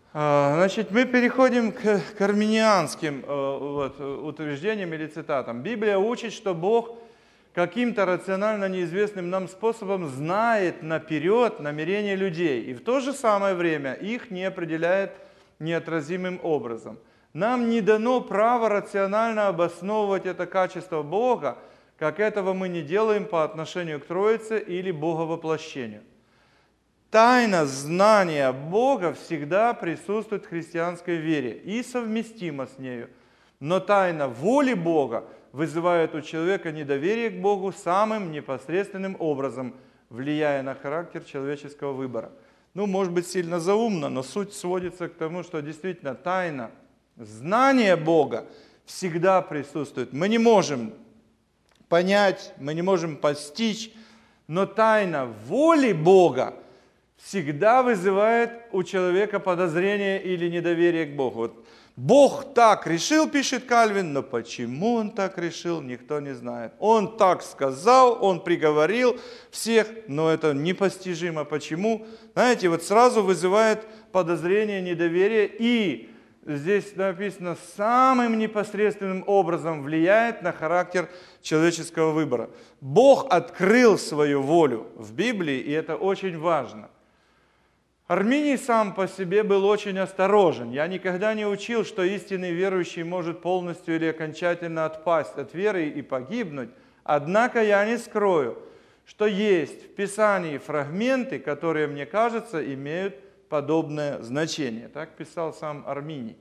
Значит, мы переходим к армiniанским утверждениям или цитатам. Библия учит, что Бог каким-то рационально неизвестным нам способом знает наперед намерения людей, и в то же самое время их не определяет неотразимым образом. Нам не дано право рационально обосновывать это качество Бога, как этого мы не делаем по отношению к Троице или Боговоплощению. Тайна знания Бога всегда присутствует в христианской вере и совместима с нею. Но тайна воли Бога вызывает у человека недоверие к Богу самым непосредственным образом, влияя на характер человеческого выбора. Может быть, сильно заумно, но суть сводится к тому, что действительно тайна знания Бога всегда присутствует. Мы не можем понять, мы не можем постичь, но тайна воли Бога всегда вызывает у человека подозрение или недоверие к Богу. Бог так решил, пишет Кальвин, но почему он так решил, никто не знает. Он так сказал, он приговорил всех, но это непостижимо. Почему? Знаете, сразу вызывает подозрение, недоверие, и здесь написано, самым непосредственным образом влияет на характер человеческого выбора. Бог открыл свою волю в Библии, и это очень важно. Арминий сам по себе был очень осторожен. Я никогда не учил, что истинный верующий может полностью или окончательно отпасть от веры и погибнуть. Однако я не скрою, что есть в Писании фрагменты, которые, мне кажется, имеют подобное значение. Так писал сам Арминий.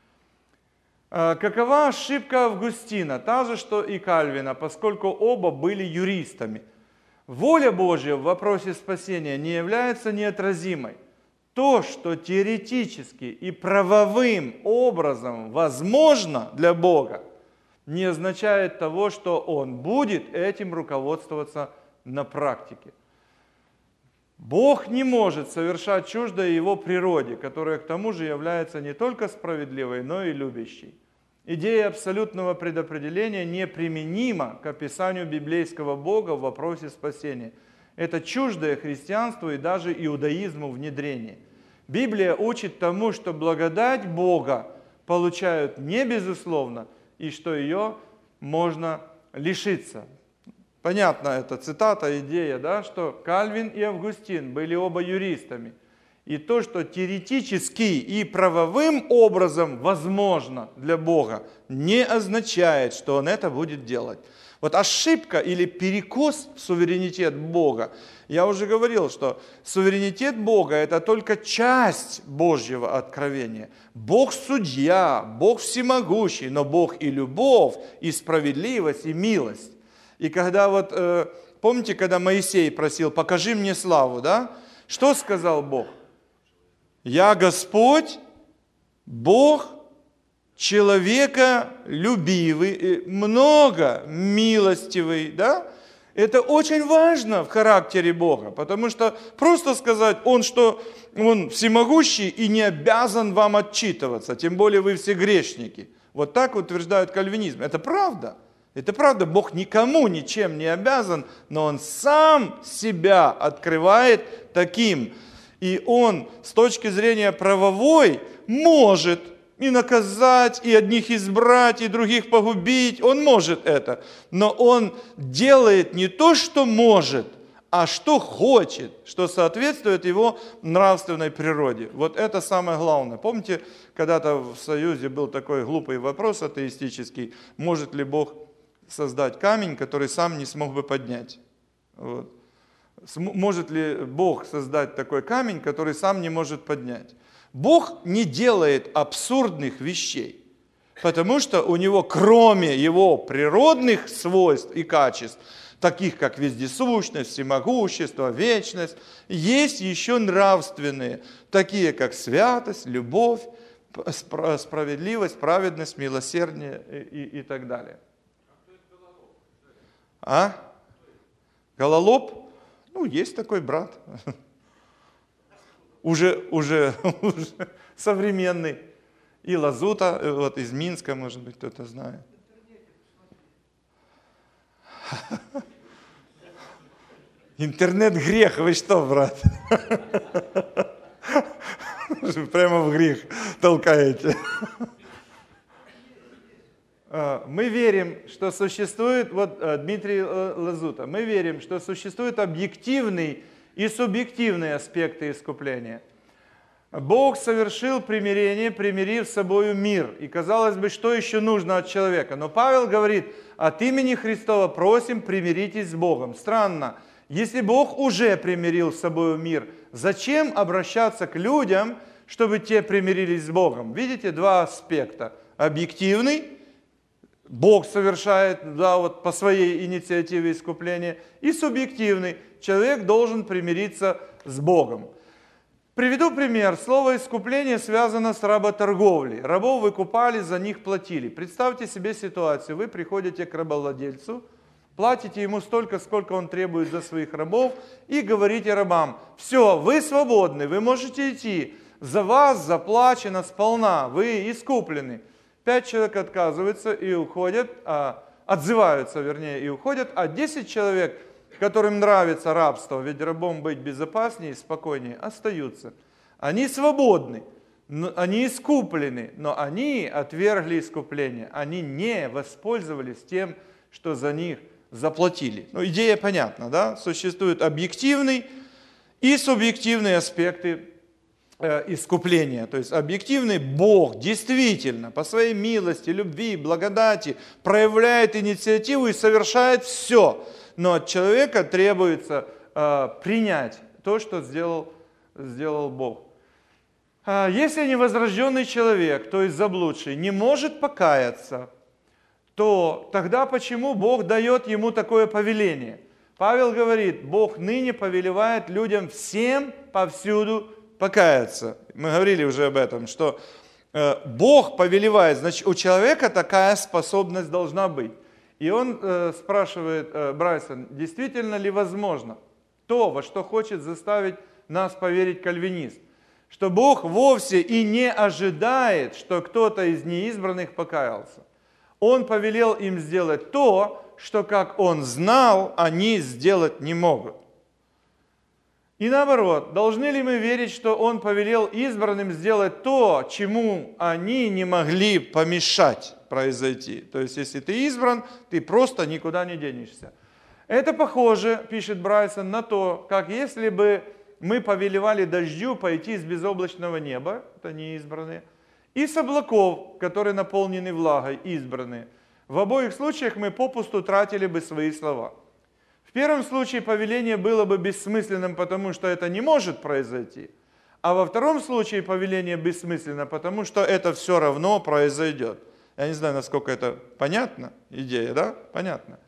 Какова ошибка Августина? Та же, что и Кальвина, поскольку оба были юристами. Воля Божья в вопросе спасения не является неотразимой. То, что теоретически и правовым образом возможно для Бога, не означает того, что Он будет этим руководствоваться на практике. Бог не может совершать чуждое Его природе, которая к тому же является не только справедливой, но и любящей. Идея абсолютного предопределения неприменима к описанию библейского Бога в вопросе спасения. Это чуждое христианству и даже иудаизму внедрение. Библия учит тому, что благодать Бога получают не безусловно, и что ее можно лишиться. Понятно, это цитата, идея, да, что Кальвин и Августин были оба юристами. И то, что теоретически и правовым образом возможно для Бога, не означает, что Он это будет делать. Ошибка или перекос в суверенитет Бога. Я уже говорил, что суверенитет Бога – это только часть Божьего откровения. Бог судья, Бог всемогущий, но Бог и любовь, и справедливость, и милость. И когда помните, когда Моисей просил, покажи мне славу, да? Что сказал Бог? Я Господь, Бог, человеколюбивый, много милостивый, да? Это очень важно в характере Бога, потому что просто сказать, Он всемогущий и не обязан вам отчитываться, тем более вы все грешники. Так утверждают кальвинизм. Это правда. Это правда, Бог никому ничем не обязан, но Он сам себя открывает таким. И Он с точки зрения правовой может и наказать, и одних избрать, и других погубить. Он может это. Но Он делает не то, что может, а что хочет, что соответствует Его нравственной природе. Это самое главное. Помните, когда-то в Союзе был такой глупый вопрос атеистический, может ли Бог создать камень, который сам не смог бы поднять? Может ли Бог создать такой камень, который сам не может поднять? Бог не делает абсурдных вещей, потому что у Него, кроме Его природных свойств и качеств, таких как вездесущность, всемогущество, вечность, есть еще нравственные, такие как святость, любовь, справедливость, праведность, милосердие и так далее. Гололоб? Есть такой брат. Уже современный. И Лазута, из Минска, может быть, кто-то знает. Интернет грех, вы что, брат? Прямо в грех толкаете. Мы верим, что существует, вот Дмитрий Лазута, мы верим, что существует объективный и субъективные аспекты искупления. Бог совершил примирение, примирив с собою мир. И казалось бы, что еще нужно от человека? Но Павел говорит, от имени Христова просим, примиритесь с Богом. Странно, если Бог уже примирил с собою мир, зачем обращаться к людям, чтобы те примирились с Богом? Видите, два аспекта. Объективный, Бог совершает, да, вот по своей инициативе искупления, и субъективный, человек должен примириться с Богом. Приведу пример. Слово «искупление» связано с работорговлей. Рабов выкупали, за них платили. Представьте себе ситуацию. Вы приходите к рабовладельцу, платите ему столько, сколько он требует за своих рабов, и говорите рабам, все, вы свободны, вы можете идти, за вас заплачено сполна, вы искуплены. 5 человек отказываются и уходят, отзываются, вернее, и уходят, а 10 человек, которым нравится рабство, ведь рабом быть безопаснее и спокойнее, остаются. Они свободны, они искуплены, но они отвергли искупление, они не воспользовались тем, что за них заплатили. Ну, идея понятна, да? Существуют объективный и субъективные аспекты искупления. То есть объективный Бог действительно по своей милости, любви, благодати проявляет инициативу и совершает все. Но от человека требуется принять то, что сделал Бог. Если невозрожденный человек, то есть заблудший, не может покаяться, то тогда почему Бог дает ему такое повеление? Павел говорит, Бог ныне повелевает людям всем повсюду покаяться. Мы говорили уже об этом, что Бог повелевает, значит, у человека такая способность должна быть. И он спрашивает, Брайсон, действительно ли возможно то, во что хочет заставить нас поверить кальвинист, что Бог вовсе и не ожидает, что кто-то из неизбранных покаялся. Он повелел им сделать то, что, как он знал, они сделать не могут. И наоборот, должны ли мы верить, что он повелел избранным сделать то, чему они не могли помешать произойти? То есть, если ты избран, ты просто никуда не денешься. Это похоже, пишет Брайсон, на то, как если бы мы повелевали дождю пойти с безоблачного неба, это не избранные, и с облаков, которые наполнены влагой, избранные. В обоих случаях мы попусту тратили бы свои слова. В первом случае повеление было бы бессмысленным, потому что это не может произойти. А во втором случае повеление бессмысленно, потому что это все равно произойдет. Я не знаю, насколько это понятна идея, да? Понятно.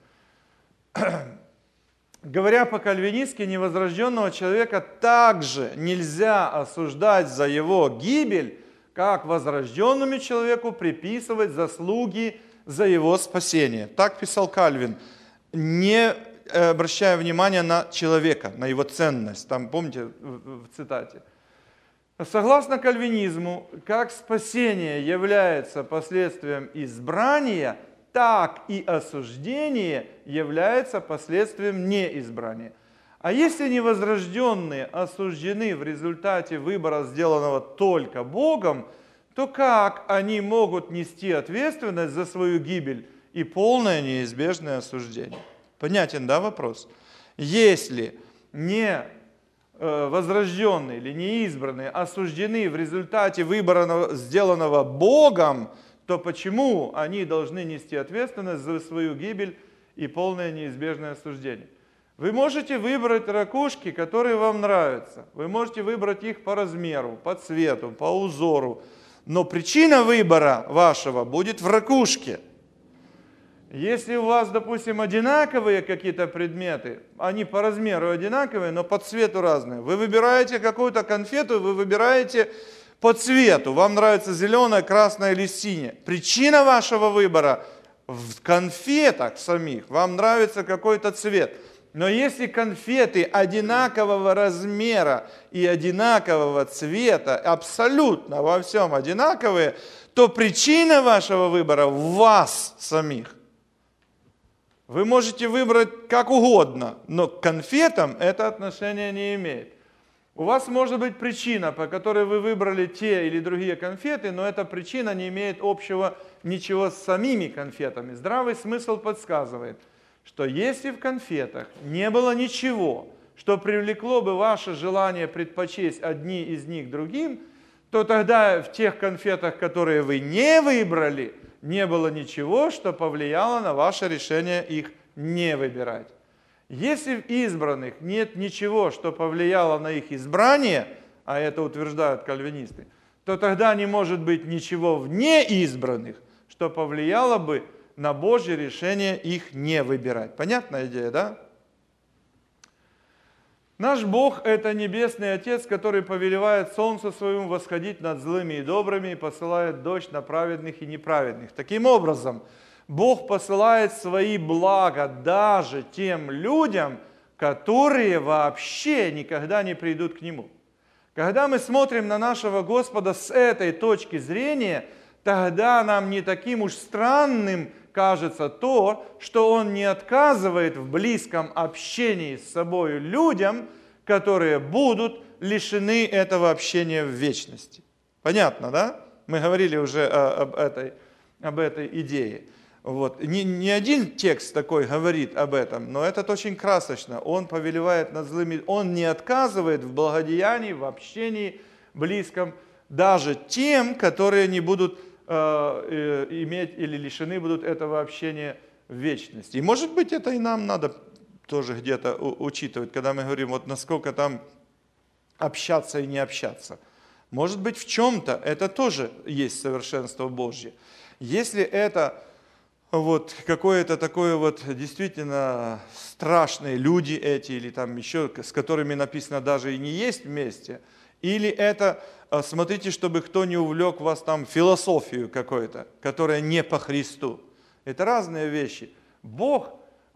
Говоря по-кальвинистски, невозрожденного человека также нельзя осуждать за его гибель, как возрожденному человеку приписывать заслуги за его спасение. Так писал Кальвин, не обращая внимания на человека, на его ценность. Там, помните, в цитате. Согласно кальвинизму, как спасение является последствием избрания, так и осуждение является последствием неизбрания. А если невозрожденные осуждены в результате выбора, сделанного только Богом, то как они могут нести ответственность за свою гибель и полное неизбежное осуждение? Понятен, да, вопрос? Если не возрожденные или неизбранные осуждены в результате выбора, сделанного Богом, то почему они должны нести ответственность за свою гибель и полное неизбежное осуждение? Вы можете выбрать ракушки, которые вам нравятся. Вы можете выбрать их по размеру, по цвету, по узору. Но причина выбора вашего будет в ракушке. Если у вас, допустим, одинаковые какие-то предметы, они по размеру одинаковые, но по цвету разные. Вы выбираете какую-то конфету, вы выбираете по цвету. Вам нравится зеленая, красная или синяя. Причина вашего выбора в конфетах самих. Вам нравится какой-то цвет. Но если конфеты одинакового размера и одинакового цвета, абсолютно во всем одинаковые, то причина вашего выбора в вас самих. Вы можете выбрать как угодно, но к конфетам это отношение не имеет. У вас может быть причина, по которой вы выбрали те или другие конфеты, но эта причина не имеет общего ничего с самими конфетами. Здравый смысл подсказывает, что если в конфетах не было ничего, что привлекло бы ваше желание предпочесть одни из них другим, то тогда в тех конфетах, которые вы не выбрали, не было ничего, что повлияло на ваше решение их не выбирать. Если в избранных нет ничего, что повлияло на их избрание, а это утверждают кальвинисты, то тогда не может быть ничего в неизбранных, что повлияло бы на Божье решение их не выбирать. Понятная идея, да? Наш Бог – это Небесный Отец, который повелевает солнцу своему восходить над злыми и добрыми и посылает дождь на праведных и неправедных. Таким образом, Бог посылает свои блага даже тем людям, которые вообще никогда не придут к Нему. Когда мы смотрим на нашего Господа с этой точки зрения, тогда нам не таким уж странным кажется то, что Он не отказывает в близком общении с собой людям, которые будут лишены этого общения в вечности. Понятно, да? Мы говорили уже об этой идее. Вот. Не один текст такой говорит об этом, но это очень красочно. Он повелевает над злыми, он не отказывает в благодеянии, в общении близком, даже тем, которые не будут иметь или лишены будут этого общения в вечности. И может быть это и нам надо тоже где-то учитывать, когда мы говорим, вот насколько там общаться и не общаться. Может быть в чем-то это тоже есть совершенство Божье. Если это вот какое-то такое вот действительно страшные люди эти, или там еще, с которыми написано даже и не есть вместе, или это, смотрите, чтобы кто не увлек вас там философию какой-то, которая не по Христу. Это разные вещи. Бог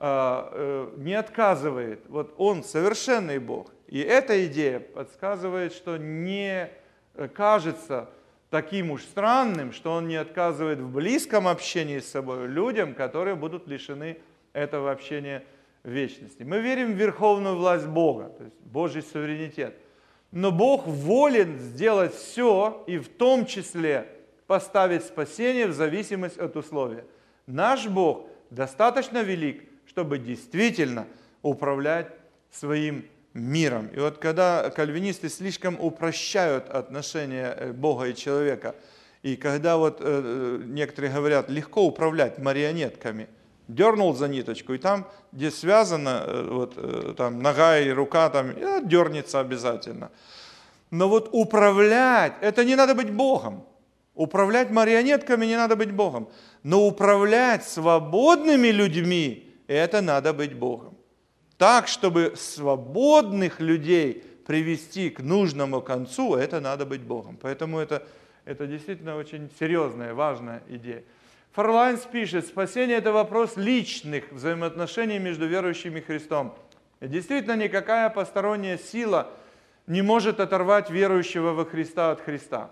не отказывает, вот Он совершенный Бог. И эта идея подсказывает, что не кажется таким уж странным, что Он не отказывает в близком общении с собой людям, которые будут лишены этого общения в вечности. Мы верим в верховную власть Бога, то есть Божий суверенитет. Но Бог волен сделать все, и в том числе поставить спасение в зависимость от условия. Наш Бог достаточно велик, чтобы действительно управлять своим миром. И вот когда кальвинисты слишком упрощают отношения Бога и человека, и когда вот некоторые говорят, легко управлять марионетками, дернул за ниточку, и там, где связано, вот, там, нога и рука, там, дернется обязательно. Но вот управлять, это не надо быть Богом. Управлять марионетками не надо быть Богом. Но управлять свободными людьми, это надо быть Богом. Так, чтобы свободных людей привести к нужному концу, это надо быть Богом. Поэтому это действительно очень серьезная, важная идея. Фарлайнс пишет, спасение – это вопрос личных взаимоотношений между верующими и Христом. И действительно, никакая посторонняя сила не может оторвать верующего во Христа от Христа.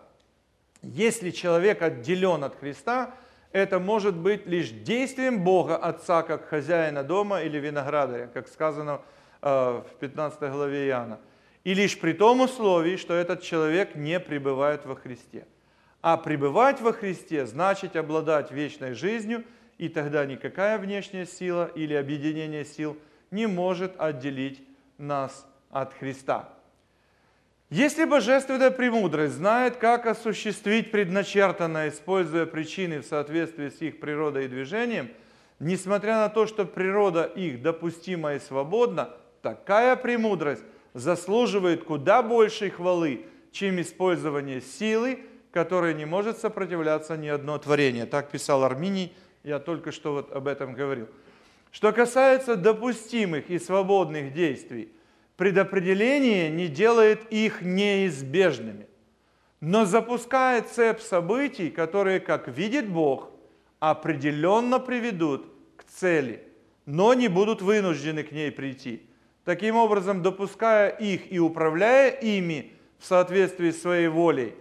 Если человек отделен от Христа, это может быть лишь действием Бога Отца, как хозяина дома или виноградаря, как сказано в 15 главе Иоанна. И лишь при том условии, что этот человек не пребывает во Христе. А пребывать во Христе значит обладать вечной жизнью, и тогда никакая внешняя сила или объединение сил не может отделить нас от Христа. Если божественная премудрость знает, как осуществить предначертанное, используя причины в соответствии с их природой и движением, несмотря на то, что природа их допустима и свободна, такая премудрость заслуживает куда большей хвалы, чем использование силы, которой не может сопротивляться ни одно творение. Так писал Арминий, я только что вот об этом говорил. Что касается допустимых и свободных действий, предопределение не делает их неизбежными, но запускает цепь событий, которые, как видит Бог, определенно приведут к цели, но не будут вынуждены к ней прийти. Таким образом, допуская их и управляя ими в соответствии с своей волей,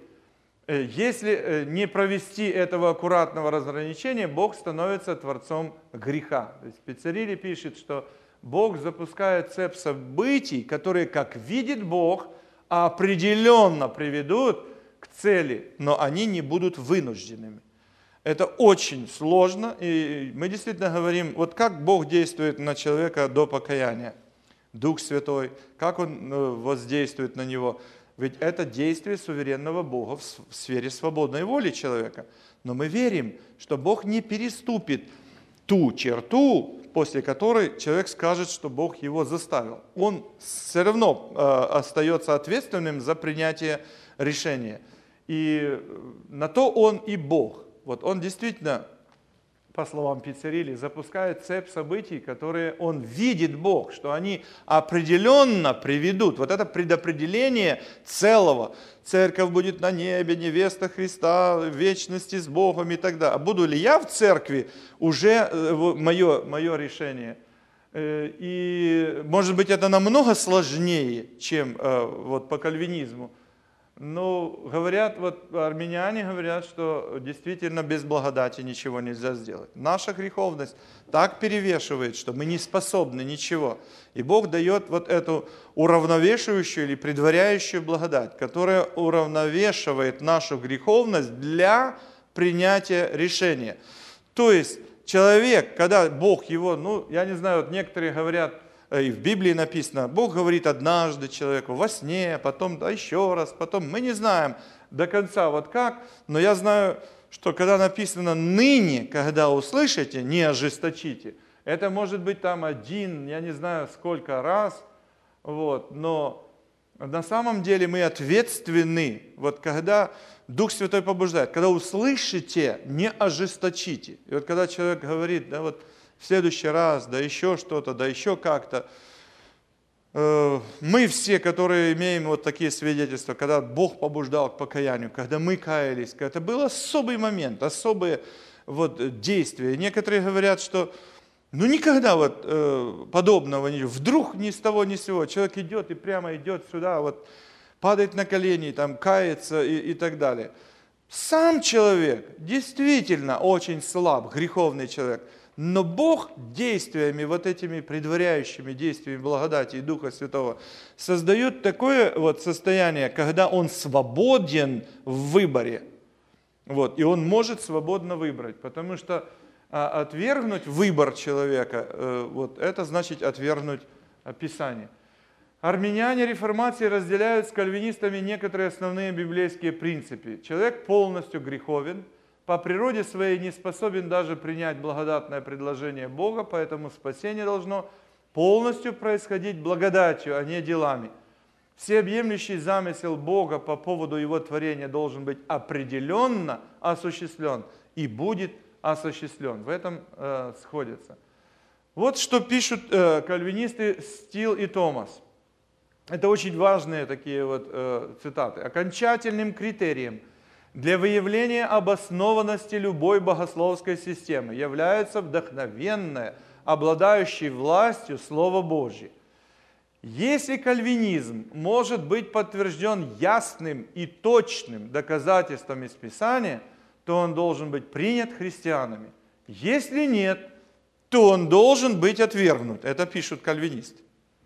если не провести этого аккуратного разграничения, Бог становится творцом греха. То есть Пиццерилли пишет, что Бог запускает цепь событий, которые, как видит Бог, определенно приведут к цели, но они не будут вынужденными. Это очень сложно, и мы действительно говорим, вот как Бог действует на человека до покаяния, Дух Святой, как Он воздействует на него. Ведь это действие суверенного Бога в сфере свободной воли человека. Но мы верим, что Бог не переступит ту черту, после которой человек скажет, что Бог его заставил. Он все равно остается ответственным за принятие решения. И на то Он и Бог. Вот Он действительно, по словам Пиццерилли, запускает цепь событий, которые Он видит, Бог, что они определенно приведут. Вот это предопределение целого. Церковь будет на небе, невеста Христа, в вечности с Богом и так далее. А буду ли я в церкви, уже мое решение. И может быть это намного сложнее, чем вот по кальвинизму. Но говорят, вот армяне говорят, что действительно без благодати ничего нельзя сделать. Наша греховность так перевешивает, что мы не способны ничего. И Бог дает вот эту уравновешивающую или предваряющую благодать, которая уравновешивает нашу греховность для принятия решения. То есть человек, когда Бог его, я не знаю, вот некоторые говорят, и в Библии написано, Бог говорит однажды человеку во сне, потом еще раз, потом мы не знаем до конца вот как, но я знаю, что когда написано «ныне, когда услышите, не ожесточите», это может быть там один, я не знаю сколько раз, вот, но на самом деле мы ответственны, вот когда Дух Святой побуждает, когда услышите, не ожесточите. И вот когда человек говорит, да вот, в следующий раз, да еще что-то, да еще как-то. Мы все, которые имеем вот такие свидетельства, когда Бог побуждал к покаянию, когда мы каялись, это был особый момент, особые вот действия. Некоторые говорят, что никогда вот подобного не было. Вдруг ни с того ни с сего человек идет и прямо идет сюда, вот падает на колени, там кается и так далее. Сам человек действительно очень слаб, греховный человек. Но Бог действиями, вот этими предваряющими действиями благодати и Духа Святого создает такое вот состояние, когда Он свободен в выборе. Вот, и он может свободно выбрать, потому что отвергнуть выбор человека, вот это значит отвергнуть Писание. Армяне реформации разделяют с кальвинистами некоторые основные библейские принципы. Человек полностью греховен, по природе своей не способен даже принять благодатное предложение Бога, поэтому спасение должно полностью происходить благодатью, а не делами. Всеобъемлющий замысел Бога по поводу Его творения должен быть определенно осуществлен и будет осуществлен. В этом сходятся. Вот что пишут кальвинисты Стил и Томас. Это очень важные такие вот цитаты. Окончательным критерием для выявления обоснованности любой богословской системы является вдохновенное, обладающее властью Слово Божье. Если кальвинизм может быть подтвержден ясным и точным доказательством из Писания, то он должен быть принят христианами. Если нет, то он должен быть отвергнут. Это пишут кальвинисты.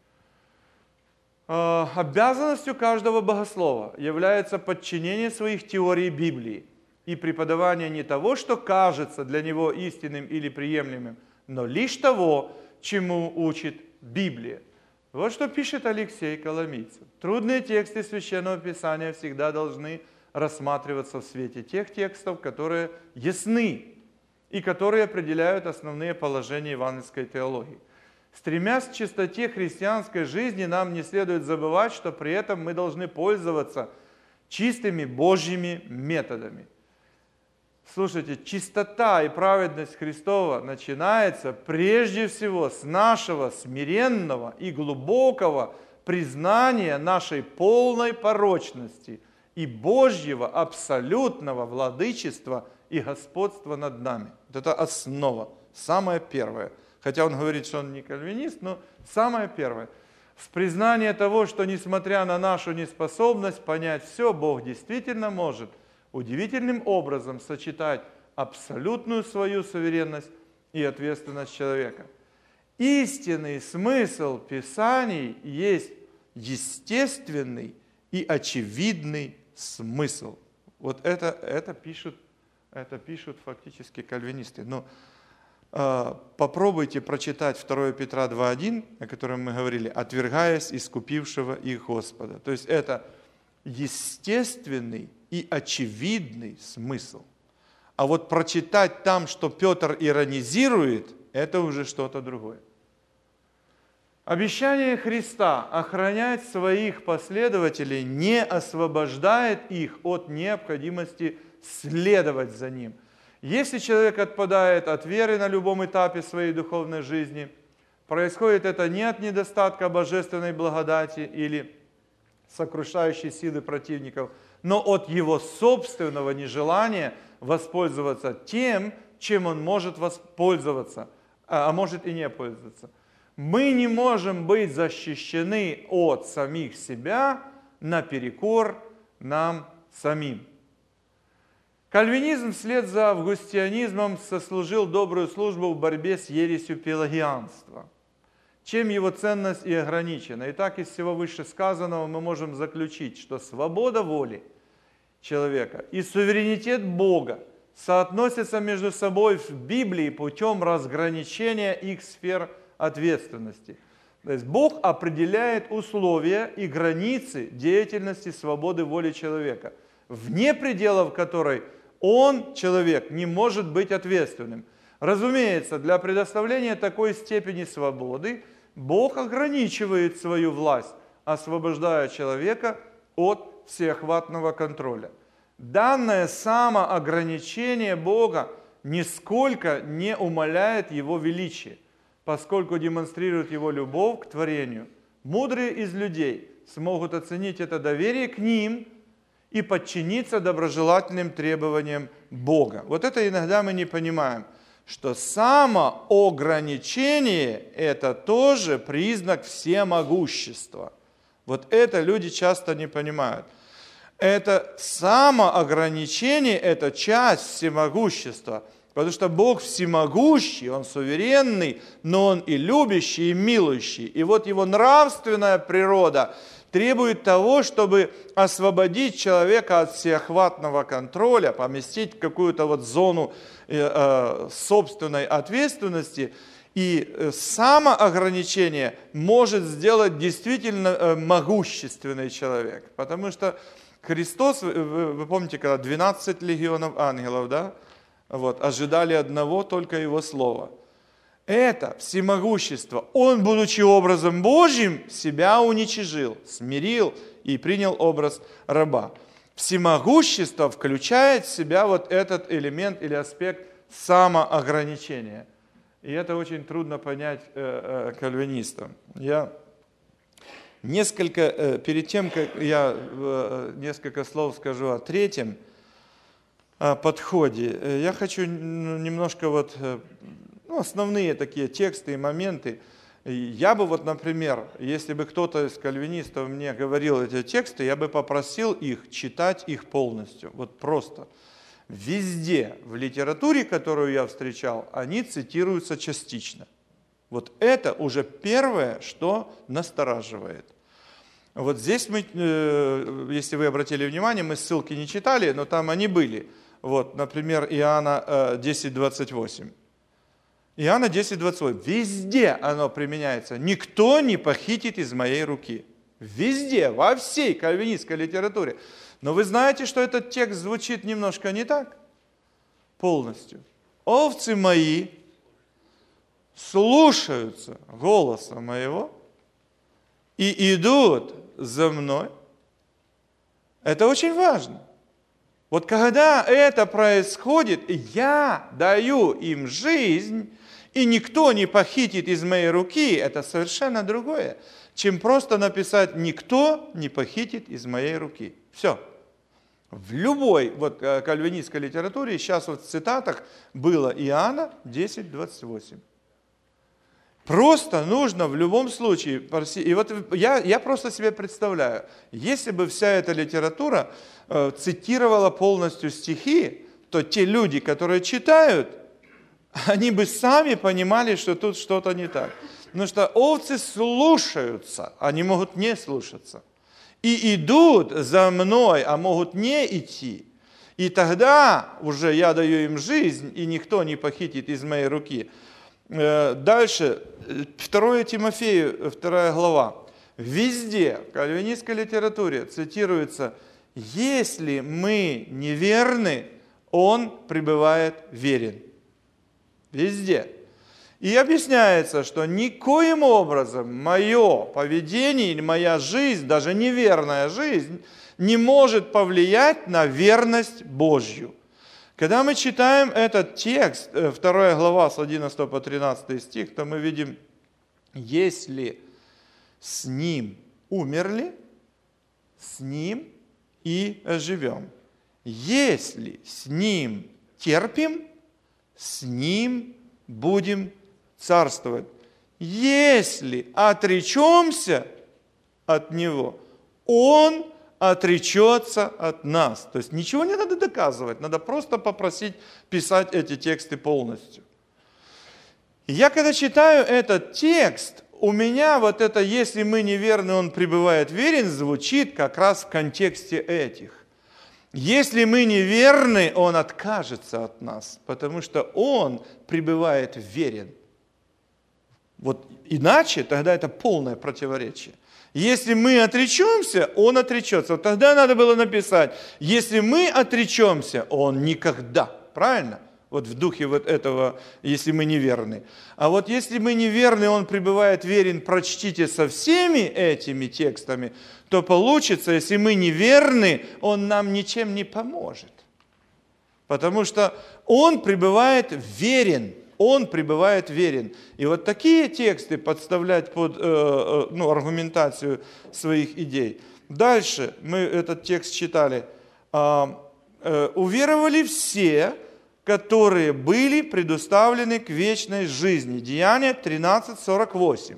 Обязанностью каждого богослова является подчинение своих теорий Библии и преподавание не того, что кажется для него истинным или приемлемым, но лишь того, чему учит Библия. Вот что пишет Алексей Коломийцев. Трудные тексты Священного Писания всегда должны рассматриваться в свете тех текстов, которые ясны и которые определяют основные положения евангельской теологии. Стремясь к чистоте христианской жизни, нам не следует забывать, что при этом мы должны пользоваться чистыми Божьими методами. Слушайте, чистота и праведность Христова начинается прежде всего с нашего смиренного и глубокого признания нашей полной порочности и Божьего абсолютного владычества и господства над нами. Вот это основа, самое первое. Хотя он говорит, что он не кальвинист, но самое первое. С признания того, что несмотря на нашу неспособность понять все, Бог действительно может удивительным образом сочетать абсолютную свою суверенность и ответственность человека. Истинный смысл Писаний есть естественный и очевидный смысл. Вот это пишут фактически кальвинисты. Но попробуйте прочитать 2 Петра 2:1, о котором мы говорили, «отвергаясь искупившего их Господа». То есть это естественный и очевидный смысл. А вот прочитать там, что Петр иронизирует, это уже что-то другое. Обещание Христа охранять своих последователей не освобождает их от необходимости следовать за Ним. Если человек отпадает от веры на любом этапе своей духовной жизни, происходит это не от недостатка божественной благодати или сокрушающей силы противников, но от его собственного нежелания воспользоваться тем, чем он может воспользоваться, а может и не пользоваться. Мы не можем быть защищены от самих себя наперекор нам самим. Кальвинизм вслед за августианизмом сослужил добрую службу в борьбе с ересью пелагианства, чем его ценность и ограничена. Итак, из всего вышесказанного мы можем заключить, что свобода воли человека и суверенитет Бога соотносятся между собой в Библии путем разграничения их сфер ответственности. То есть Бог определяет условия и границы деятельности свободы воли человека, вне пределов которой он, человек, не может быть ответственным. Разумеется, для предоставления такой степени свободы Бог ограничивает свою власть, освобождая человека от всеохватного контроля. Данное самоограничение Бога нисколько не умаляет Его величие, поскольку демонстрирует Его любовь к творению. Мудрые из людей смогут оценить это доверие к ним и подчиниться доброжелательным требованиям Бога. Вот это иногда мы не понимаем, что самоограничение – это тоже признак всемогущества. Вот это люди часто не понимают. Это самоограничение – это часть всемогущества, потому что Бог всемогущий, Он суверенный, но Он и любящий, и милующий. И вот Его нравственная природа требует того, чтобы освободить человека от всеохватного контроля, поместить в какую-то вот зону собственной ответственности. И самоограничение может сделать действительно могущественный человек. Потому что Христос, вы помните, когда 12 легионов ангелов, да, вот, ожидали одного только Его слова. Это всемогущество. Он, будучи образом Божьим, себя уничижил, смирил и принял образ раба. Всемогущество включает в себя вот этот элемент или аспект самоограничения. И это очень трудно понять кальвинистам. Перед тем, как я несколько слов скажу о третьем подходе, я хочу немножко основные такие тексты и моменты. Я бы например, если бы кто-то из кальвинистов мне говорил эти тексты, я бы попросил их читать их полностью. Вот просто. Везде в литературе, которую я встречал, они цитируются частично. Вот это уже первое, что настораживает. Вот здесь мы, если вы обратили внимание, мы ссылки не читали, но там они были. Вот, например, Иоанна 10:28. Иоанна 10:28. Везде оно применяется. Никто не похитит из моей руки. Везде, во всей кальвинистской литературе. Но вы знаете, что этот текст звучит немножко не так? Полностью. Овцы мои слушаются голоса моего и идут за мной. Это очень важно. Вот когда это происходит, я даю им жизнь, и никто не похитит из моей руки, это совершенно другое, чем просто написать «никто не похитит из моей руки». Все. В любой кальвинистской литературе, сейчас в цитатах было Иоанна 10:28. Просто нужно в любом случае, и вот я просто себе представляю, если бы вся эта литература цитировала полностью стихи, то те люди, которые читают, они бы сами понимали, что тут что-то не так. Потому что овцы слушаются, они могут не слушаться. и идут за мной, а могут не идти. И тогда уже я даю им жизнь, и никто не похитит из моей руки. Дальше, 2 Тимофею, 2 глава. Везде в кальвинистской литературе цитируется: «Если мы неверны, он пребывает верен». Везде. И объясняется, что никоим образом мое поведение или моя жизнь, даже неверная жизнь, не может повлиять на верность Божью. Когда мы читаем этот текст, 2 глава с 11 по 13 стих, то мы видим: если с Ним умерли, с Ним и живем. Если с Ним терпим, с Ним будем царствовать. Если отречемся от Него, Он отречется от нас. То есть ничего не надо доказывать, надо просто попросить писать эти тексты полностью. И я когда читаю этот текст, у меня вот это «если мы неверны, он пребывает верен» звучит как раз в контексте этих. Если мы неверны, он откажется от нас, потому что он пребывает верен. Вот иначе тогда это полное противоречие. Если мы отречемся, он отречется. Вот тогда надо было написать: если мы отречемся, он никогда. Правильно? Вот в духе вот этого, если мы неверны. А вот если мы неверны, он пребывает верен, прочтите со всеми этими текстами, то получится, если мы неверны, он нам ничем не поможет. Потому что он пребывает верен. Он пребывает верен. И вот такие тексты подставлять под аргументацию своих идей. Дальше мы этот текст читали. «Уверовали все, которые были предуставлены к вечной жизни». Деяния 13:48.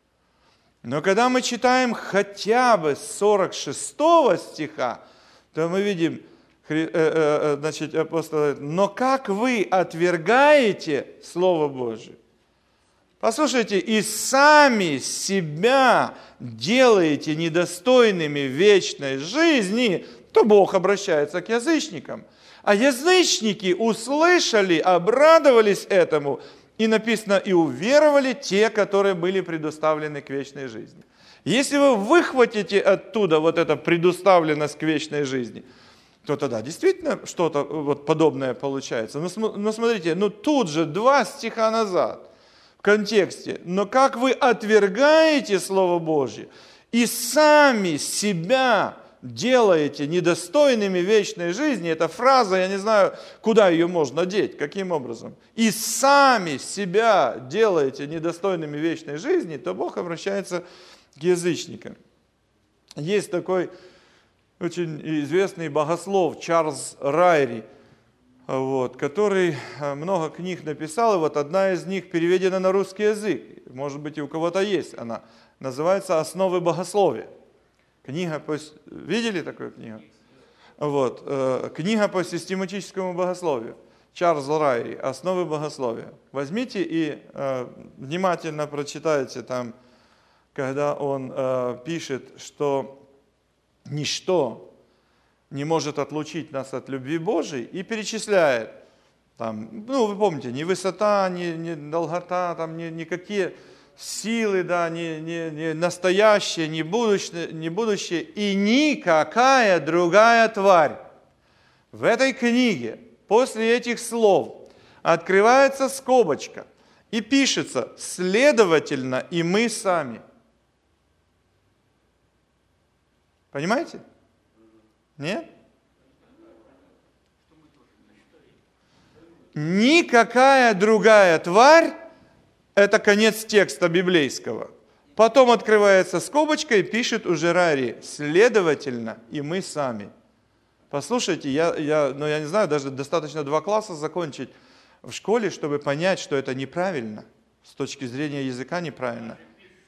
Но когда мы читаем хотя бы с 46 стиха, то мы видим, значит, апостол говорит: «Но как вы отвергаете Слово Божие? Послушайте, и сами себя делаете недостойными вечной жизни», то Бог обращается к язычникам. А язычники услышали, обрадовались этому, и написано: «И уверовали те, которые были предуставлены к вечной жизни». Если вы выхватите оттуда вот это предуставленность к вечной жизни, то тогда действительно что-то вот подобное получается. Но смотрите, тут же 2 стиха назад в контексте: «Но как вы отвергаете Слово Божье и сами себя делаете недостойными вечной жизни». Эта фраза, я не знаю, куда ее можно деть, каким образом. «И сами себя делаете недостойными вечной жизни», то Бог обращается к язычникам. Есть такой очень известный богослов Чарльз Райри, который много книг написал, и вот одна из них переведена на русский язык. Может быть, и у кого-то есть она. Называется «Основы богословия». Книга Видели такую книгу? Книга по систематическому богословию. Чарльз Райри «Основы богословия». Возьмите и внимательно прочитайте там, когда он пишет, что ничто не может отлучить нас от любви Божией, и перечисляет, там, вы помните, ни высота, ни долгота, там, никакие силы, да, ни настоящее, ни будущее, и никакая другая тварь. В этой книге после этих слов открывается скобочка и пишется: «Следовательно, и мы сами». Понимаете? Нет? Никакая другая тварь — это конец текста библейского. Потом открывается скобочка и пишет уже Райри: «Следовательно, и мы сами». Послушайте, я не знаю, даже достаточно 2 класса закончить в школе, чтобы понять, что это неправильно, с точки зрения языка неправильно.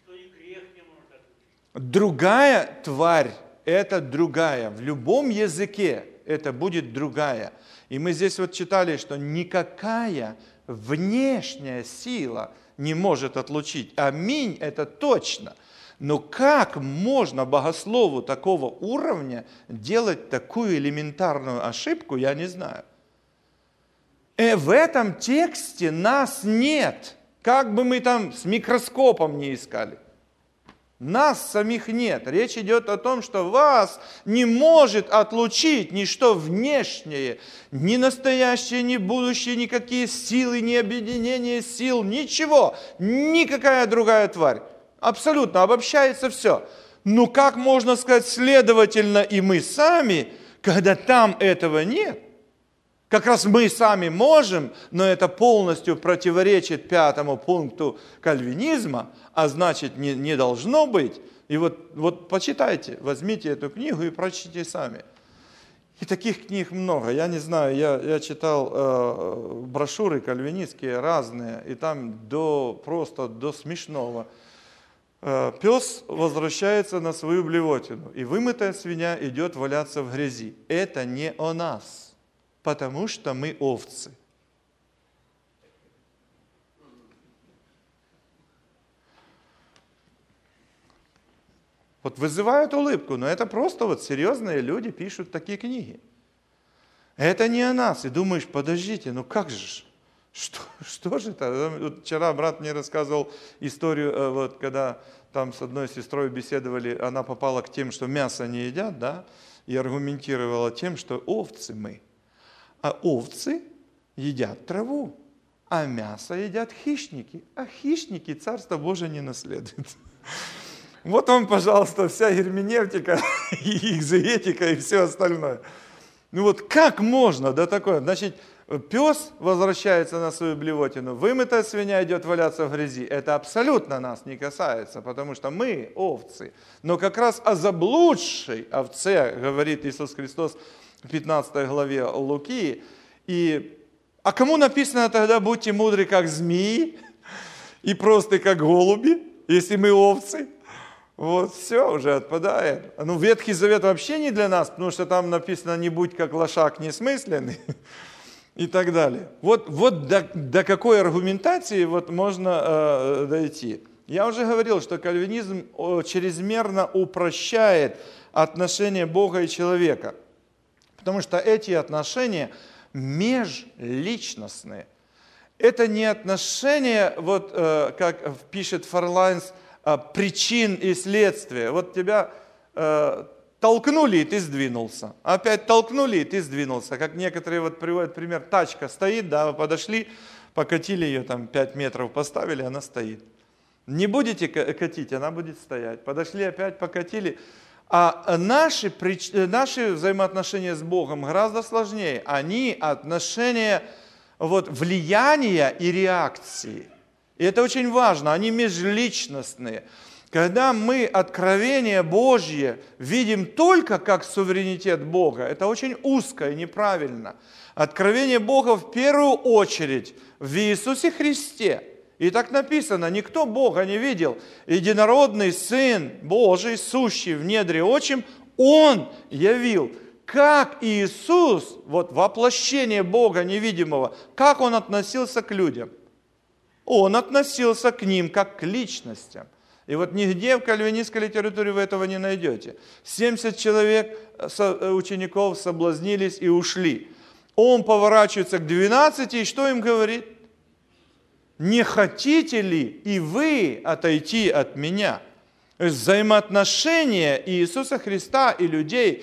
Другая тварь — это другая. В любом языке это будет другая. И мы здесь вот читали, что никакая внешняя сила не может отлучить. Аминь, это точно. Но как можно богослову такого уровня делать такую элементарную ошибку, я не знаю. В этом тексте нас нет. Как бы мы там с микроскопом не искали. Нас самих нет. Речь идет о том, что вас не может отлучить ничто внешнее, ни настоящее, ни будущее, никакие силы, ни объединение сил, ничего, никакая другая тварь. Абсолютно обобщается все. Ну как можно сказать, следовательно, и мы сами, когда там этого нет? Как раз мы сами можем, но это полностью противоречит 5 пункту кальвинизма, а значит не должно быть. И вот почитайте, возьмите эту книгу и прочтите сами. И таких книг много. Я не знаю, я читал брошюры кальвинистские разные, и там просто до смешного. Пес возвращается на свою блевотину, и вымытая свинья идет валяться в грязи. Это не о нас. Потому что мы овцы. Вот вызывают улыбку, но это просто вот серьезные люди пишут такие книги. Это не о нас. И думаешь, подождите, ну как же? Что же это? Вот вчера брат мне рассказывал историю, вот когда там с одной сестрой беседовали, она попала к тем, что мясо не едят, да, и аргументировала тем, что овцы мы. А овцы едят траву, а мясо едят хищники. А хищники Царство Божие не наследуют. Вот вам, пожалуйста, вся герменевтика, и экзегетика, и все остальное. Ну вот как можно, да, такое? Значит, пес возвращается на свою блевотину, вымытая свинья идет валяться в грязи. Это абсолютно нас не касается, потому что мы овцы. Но как раз о заблудшей овце говорит Иисус Христос в 15 главе Луки. А кому написано тогда, будьте мудры, как змеи, и просты, как голуби, если мы овцы? Вот все уже отпадает. Ну, Ветхий Завет вообще не для нас, потому что там написано, не будь как лошак несмысленный и так далее. Вот до какой аргументации вот можно дойти. Я уже говорил, что кальвинизм чрезмерно упрощает отношения Бога и человека. Потому что эти отношения межличностные. Это не отношения, вот как пишет Фарлайнс, причин и следствия. Вот тебя толкнули, и ты сдвинулся. Опять толкнули, и ты сдвинулся. Как некоторые вот приводят пример, тачка стоит, да, вы подошли, покатили ее там 5 метров, поставили, она стоит. Не будете катить, она будет стоять. Подошли опять, покатили. А наши взаимоотношения с Богом гораздо сложнее. Они отношения влияния и реакции. И это очень важно, они межличностные. Когда мы откровение Божье видим только как суверенитет Бога, это очень узко и неправильно. Откровение Бога в первую очередь в Иисусе Христе. И так написано, никто Бога не видел. Единородный Сын Божий, сущий в недре отчим, Он явил. Как Иисус, воплощение Бога невидимого, как Он относился к людям? Он относился к ним как к личностям. И вот нигде в кальвинистской литературе вы этого не найдете. 70 человек, учеников, соблазнились и ушли. Он поворачивается к 12 и что им говорит? Не хотите ли и вы отойти от меня? Взаимоотношения Иисуса Христа и людей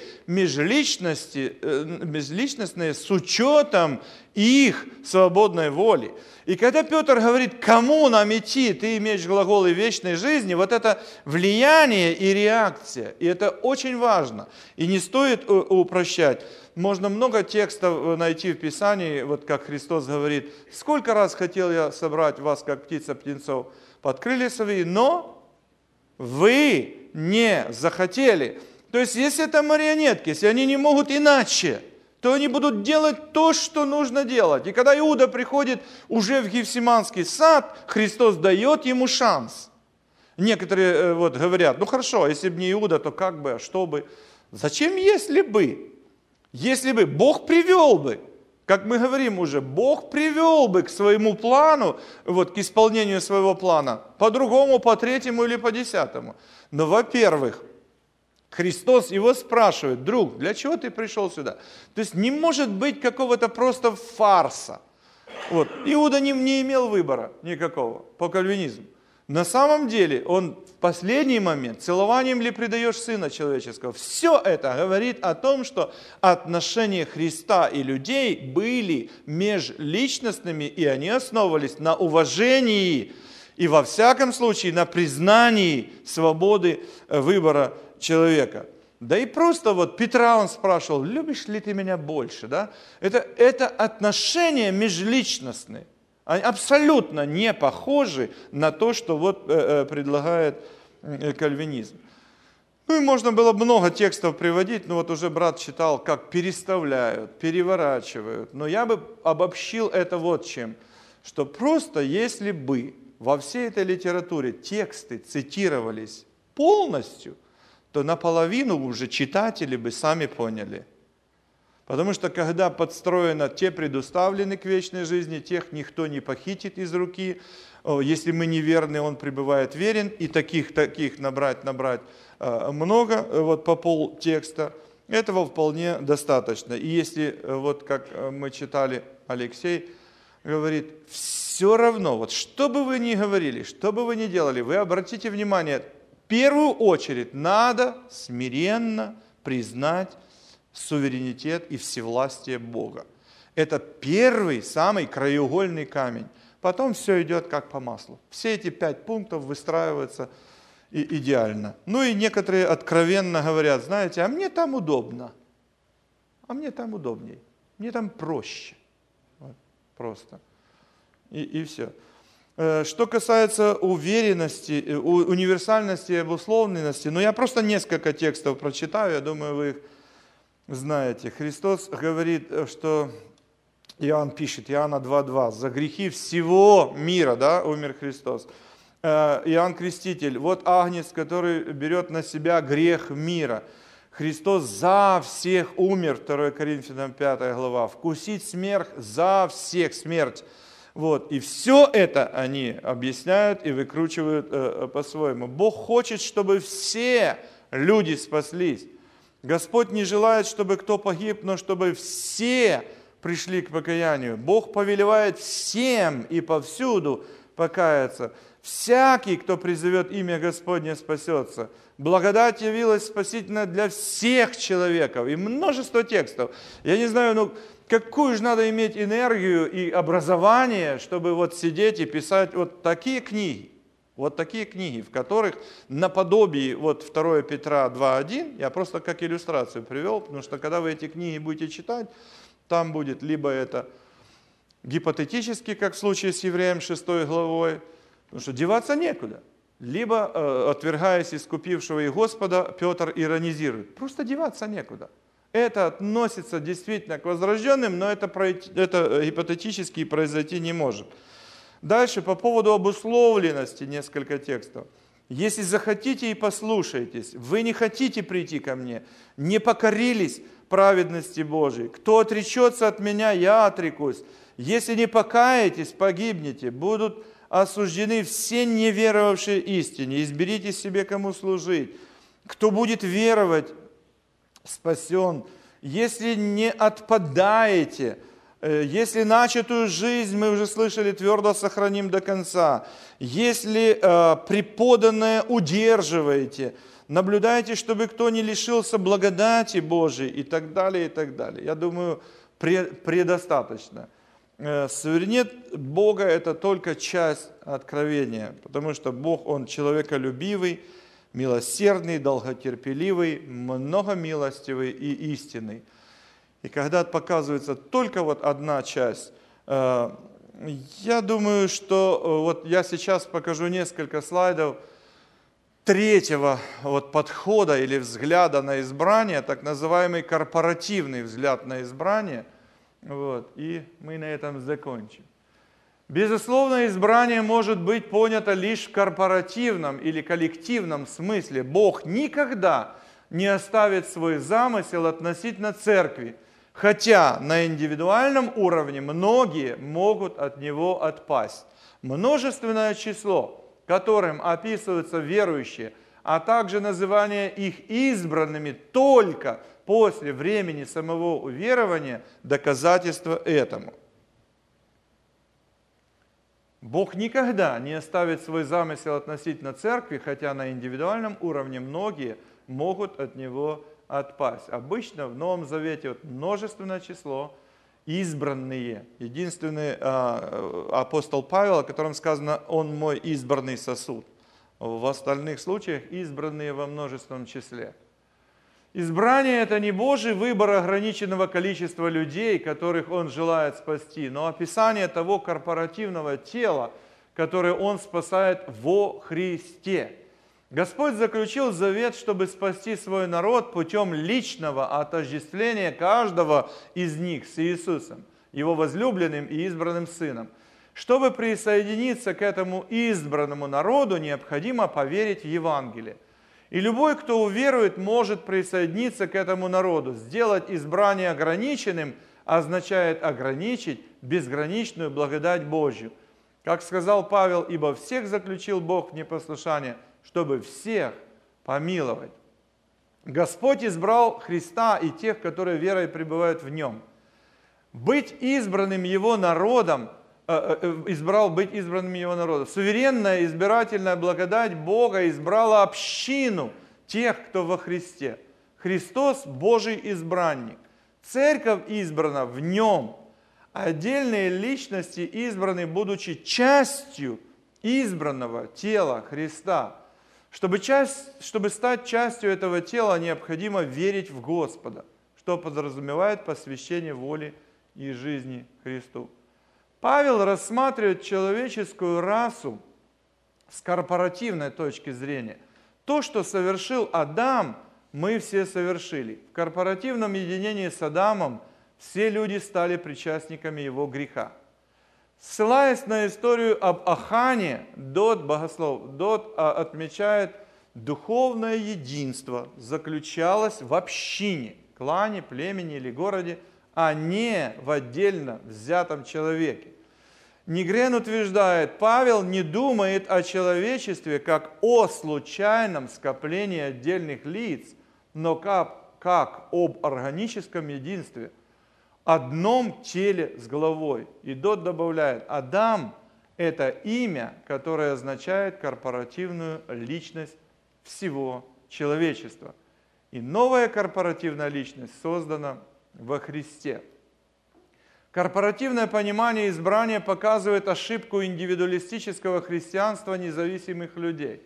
межличностные с учетом их свободной воли. И когда Петр говорит, кому нам идти, ты имеешь глаголы вечной жизни, вот это влияние и реакция. И это очень важно. И не стоит упрощать. Можно много текстов найти в Писании, вот как Христос говорит, сколько раз хотел я собрать вас, как птица птенцов, под крылья свои, но вы не захотели. То есть, если это марионетки, если они не могут иначе, то они будут делать то, что нужно делать. И когда Иуда приходит уже в Гефсиманский сад, Христос дает ему шанс. Некоторые говорят, ну хорошо, если бы не Иуда, то как бы, что бы? Зачем если бы? Если бы Бог привел бы, Как мы говорим уже, Бог привел бы к своему плану, вот, к исполнению своего плана, по другому, по третьему или по десятому. Но, во-первых, Христос его спрашивает: друг, для чего ты пришел сюда? То есть не может быть какого-то просто фарса. Вот. Иуда не имел выбора никакого по кальвинизму. На самом деле он в последний момент: целованием ли предаешь Сына Человеческого? Все это говорит о том, что отношения Христа и людей были межличностными, и они основывались на уважении и во всяком случае на признании свободы выбора человека. Да и просто вот Петра он спрашивал: любишь ли ты меня больше? Да? Это отношения межличностные. Они абсолютно не похожи на то, что вот предлагает кальвинизм. Ну и можно было много текстов приводить, но вот уже брат читал, как переставляют, переворачивают. Но я бы обобщил это вот чем, что просто если бы во всей этой литературе тексты цитировались полностью, то наполовину уже читатели бы сами поняли. Потому что когда подстроено, те предуставлены к вечной жизни, тех никто не похитит из руки. Если мы неверны, он пребывает верен. И таких набрать много, вот по полтекста, этого вполне достаточно. И если, вот как мы читали, Алексей говорит, все равно, вот что бы вы ни говорили, что бы вы ни делали, вы обратите внимание, в первую очередь надо смиренно признать суверенитет и всевластие Бога. Это первый, самый краеугольный камень. Потом все идет как по маслу. Все эти 5 пунктов выстраиваются идеально. Ну и некоторые откровенно говорят: знаете, а мне там удобно. А мне там удобней. Мне там проще. Вот, просто. И все. Что касается уверенности, универсальности и обусловленности, я просто несколько текстов прочитаю, я думаю, вы их знаете. Христос говорит, что Иоанн пишет, Иоанна 2:2, за грехи всего мира, да, умер Христос. Иоанн Креститель, вот агнец, который берет на себя грех мира. Христос за всех умер, 2 Коринфянам 5 глава, вкусить смерть за всех смерть. Вот. И все это они объясняют и выкручивают по-своему. Бог хочет, чтобы все люди спаслись. Господь не желает, чтобы кто погиб, но чтобы все пришли к покаянию. Бог повелевает всем и повсюду покаяться. Всякий, кто призовет имя Господне, спасется. Благодать явилась спасительна для всех человеков. И множество текстов. Я не знаю, какую же надо иметь энергию и образование, чтобы вот сидеть и писать вот такие книги. Вот такие книги, в которых наподобие вот 2 Петра 2:1, я просто как иллюстрацию привел, потому что когда вы эти книги будете читать, там будет либо это гипотетически, как в случае с Евреем 6 главой, потому что деваться некуда, либо, отвергаясь искупившего и Господа, Петр иронизирует. Просто деваться некуда. Это относится действительно к возрожденным, но это гипотетически произойти не может. Дальше по поводу обусловленности несколько текстов. Если захотите и послушаетесь, вы не хотите прийти ко мне, не покорились праведности Божией. Кто отречется от меня, я отрекусь. Если не покаетесь, погибнете. Будут осуждены все неверовавшие истине. Изберите себе, кому служить. Кто будет веровать, спасен. Если не отпадаете, если начатую жизнь, мы уже слышали, твердо сохраним до конца. Если преподанное удерживаете, наблюдайте, чтобы кто не лишился благодати Божией и так далее, и так далее. Я думаю, предостаточно. Суверенитет Бога – это только часть откровения, потому что Бог, Он человеколюбивый, милосердный, долготерпеливый, многомилостивый и истинный. И когда показывается только вот одна часть, я думаю, что вот я сейчас покажу несколько слайдов третьего вот подхода или взгляда на избрание, так называемый корпоративный взгляд на избрание. Вот, и мы на этом закончим. Безусловно, избрание может быть понято лишь в корпоративном или коллективном смысле. Бог никогда не оставит свой замысел относительно церкви. хотя на индивидуальном уровне многие могут от него отпасть. Множественное число, которым описываются верующие, а также называние их избранными только после времени самого уверования, доказательство этому. Бог никогда не оставит свой замысел относительно церкви, хотя на индивидуальном уровне многие могут от него отпасть. Обычно в Новом Завете множественное число, избранные. Единственный апостол Павел, о котором сказано: «Он мой избранный сосуд». В остальных случаях избранные во множественном числе. Избрание – это не Божий выбор ограниченного количества людей, которых Он желает спасти, но описание того корпоративного тела, которое Он спасает во Христе. Господь заключил завет, чтобы спасти свой народ путем личного отождествления каждого из них с Иисусом, Его возлюбленным и избранным Сыном. Чтобы присоединиться к этому избранному народу, необходимо поверить в Евангелие. И любой, кто уверует, может присоединиться к этому народу. Сделать избрание ограниченным означает ограничить безграничную благодать Божью. Как сказал Павел: «Ибо всех заключил Бог в непослушание, чтобы всех помиловать». Господь избрал Христа и тех, которые верой пребывают в Нем. Быть избранным Его народом, избрал быть избранным Его народом. Суверенная избирательная благодать Бога избрала общину тех, кто во Христе. Христос – Божий избранник. Церковь избрана в Нем. Отдельные личности избраны, будучи частью избранного тела Христа. Чтобы стать частью этого тела, необходимо верить в Господа, что подразумевает посвящение воли и жизни Христу. Павел рассматривает человеческую расу с корпоративной точки зрения. То, что совершил Адам, мы все совершили. В корпоративном единении с Адамом все люди стали причастниками его греха. Ссылаясь на историю об Ахане, богослов отмечает: духовное единство заключалось в общине, клане, племени или городе, а не в отдельно взятом человеке. Нигрен утверждает: Павел не думает о человечестве как о случайном скоплении отдельных лиц, но как об органическом единстве, одном теле с головой. И Дот добавляет: Адам – это имя, которое означает корпоративную личность всего человечества. И новая корпоративная личность создана во Христе. Корпоративное понимание избрания показывает ошибку индивидуалистического христианства независимых людей.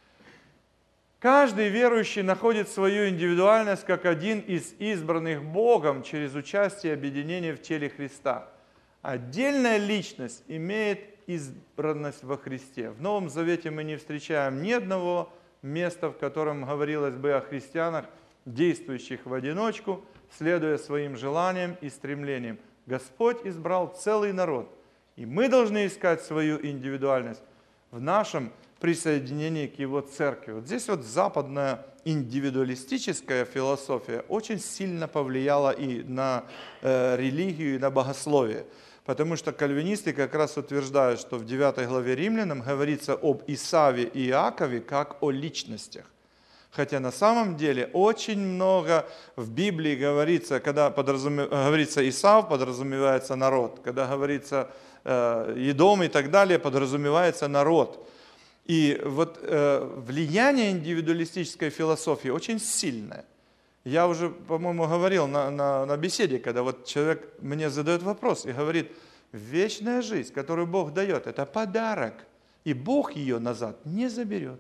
Каждый верующий находит свою индивидуальность как один из избранных Богом через участие и объединение в теле Христа. Отдельная личность имеет избранность во Христе. В Новом Завете мы не встречаем ни одного места, в котором говорилось бы о христианах, действующих в одиночку, следуя своим желаниям и стремлениям. Господь избрал целый народ, и мы должны искать свою индивидуальность в нашем присоединении к Его церкви. Вот здесь западная индивидуалистическая философия очень сильно повлияла и на религию, и на богословие. Потому что кальвинисты как раз утверждают, что в 9 главе Римлянам говорится об Исаве и Иакове как о личностях. Хотя на самом деле очень много в Библии говорится, когда говорится Исав, подразумевается народ. Когда говорится Едом и так далее, подразумевается народ. И влияние индивидуалистической философии очень сильное. Я уже, по-моему, говорил на беседе, когда человек мне задает вопрос и говорит: вечная жизнь, которую Бог дает, это подарок, и Бог ее назад не заберет.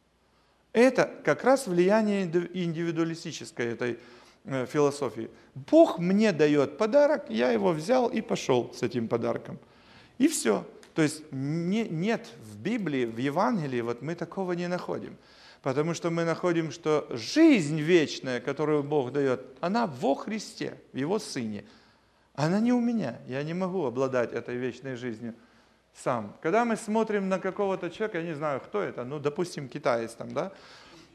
Это как раз влияние индивидуалистической этой философии. Бог мне дает подарок, я его взял и пошел с этим подарком. И все. То есть нет в Библии, в Евангелии мы такого не находим. Потому что мы находим, что жизнь вечная, которую Бог дает, она во Христе, в Его Сыне. Она не у меня. Я не могу обладать этой вечной жизнью сам. Когда мы смотрим на какого-то человека, я не знаю, кто это, допустим, китаец там, да?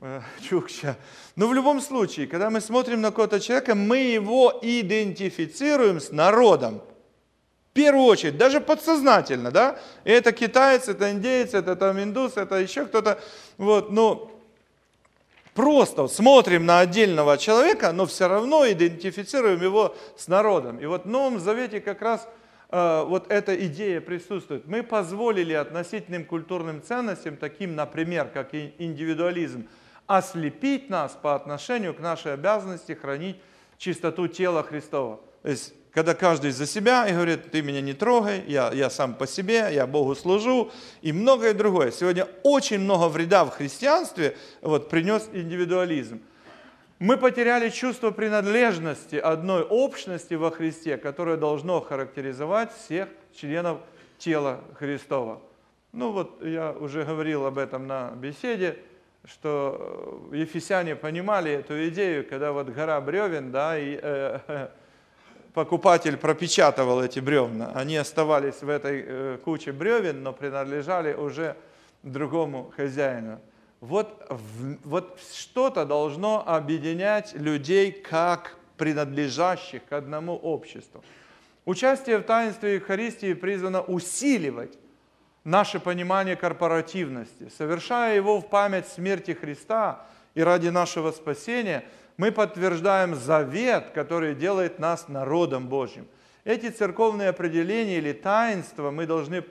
Чукча. Но в любом случае, когда мы смотрим на какого-то человека, мы его идентифицируем с народом. В первую очередь, даже подсознательно, да? Это китаец, это индеец, это там индус, это еще кто-то. Вот, ну, просто смотрим на отдельного человека, но все равно идентифицируем его с народом. И вот в Новом Завете как раз вот эта идея присутствует. Мы позволили относительным культурным ценностям, таким, например, как индивидуализм, ослепить нас по отношению к нашей обязанности хранить чистоту тела Христова. То есть, когда каждый за себя и говорит, ты меня не трогай, я сам по себе, я Богу служу, и многое другое. Сегодня очень много вреда в христианстве принес индивидуализм. Мы потеряли чувство принадлежности одной общности во Христе, которое должно характеризовать всех членов тела Христова. Ну вот я уже говорил об этом на беседе, что ефесяне понимали эту идею, когда вот гора бревен, да, и покупатель пропечатывал эти бревна. Они оставались в этой куче бревен, но принадлежали уже другому хозяину. Вот что-то должно объединять людей как принадлежащих к одному обществу. Участие в таинстве Евхаристии призвано усиливать наше понимание корпоративности. Совершая его в память смерти Христа и ради нашего спасения, мы подтверждаем завет, который делает нас народом Божьим. Эти церковные определения или таинства мы должны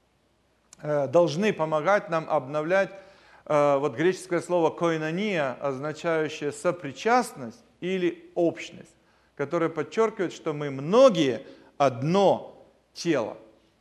помогать нам обновлять греческое слово «коинония», означающее сопричастность или общность, которое подчеркивает, что мы многие одно тело.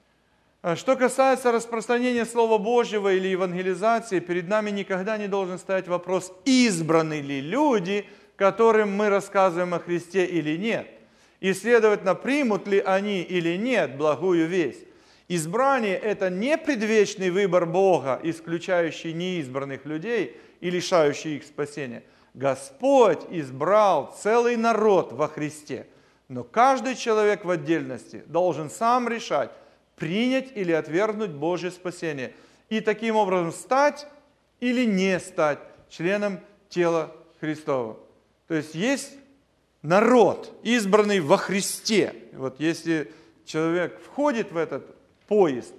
Что касается распространения Слова Божьего или евангелизации, перед нами никогда не должен стоять вопрос, избраны ли люди, которым мы рассказываем о Христе или нет. И, следовательно, примут ли они или нет благую весть. Избрание – это не предвечный выбор Бога, исключающий неизбранных людей и лишающий их спасения. Господь избрал целый народ во Христе, но каждый человек в отдельности должен сам решать, принять или отвергнуть Божье спасение и таким образом стать или не стать членом тела Христова. То есть есть народ, избранный во Христе. Вот если человек входит в этот поезд,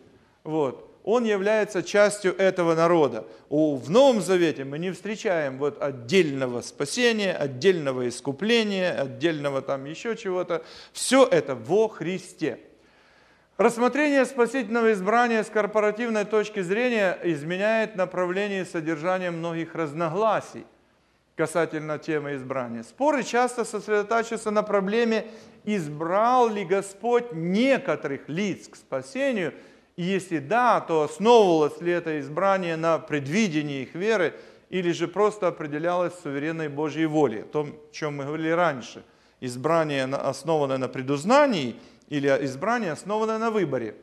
он является частью этого народа. В Новом Завете мы не встречаем отдельного спасения, отдельного искупления, отдельного там еще чего-то. Все это во Христе. Рассмотрение спасительного избрания с корпоративной точки зрения изменяет направление и содержание многих разногласий касательно темы избрания. Споры часто сосредотачиваются на проблеме, избрал ли Господь некоторых лиц к спасению, и если да, то основывалось ли это избрание на предвидении их веры, или же просто определялось суверенной Божьей волей, о том, о чем мы говорили раньше. Избрание, основанное на предузнании, или избрание, основанное на выборе.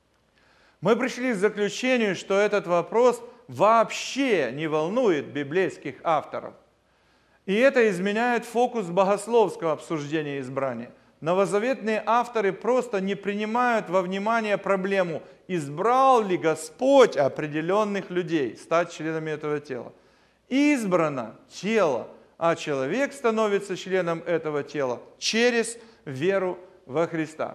Мы пришли к заключению, что этот вопрос вообще не волнует библейских авторов. И это изменяет фокус богословского обсуждения избрания. Новозаветные авторы просто не принимают во внимание проблему, избрал ли Господь определенных людей стать членами этого тела. Избрано тело, а человек становится членом этого тела через веру во Христа.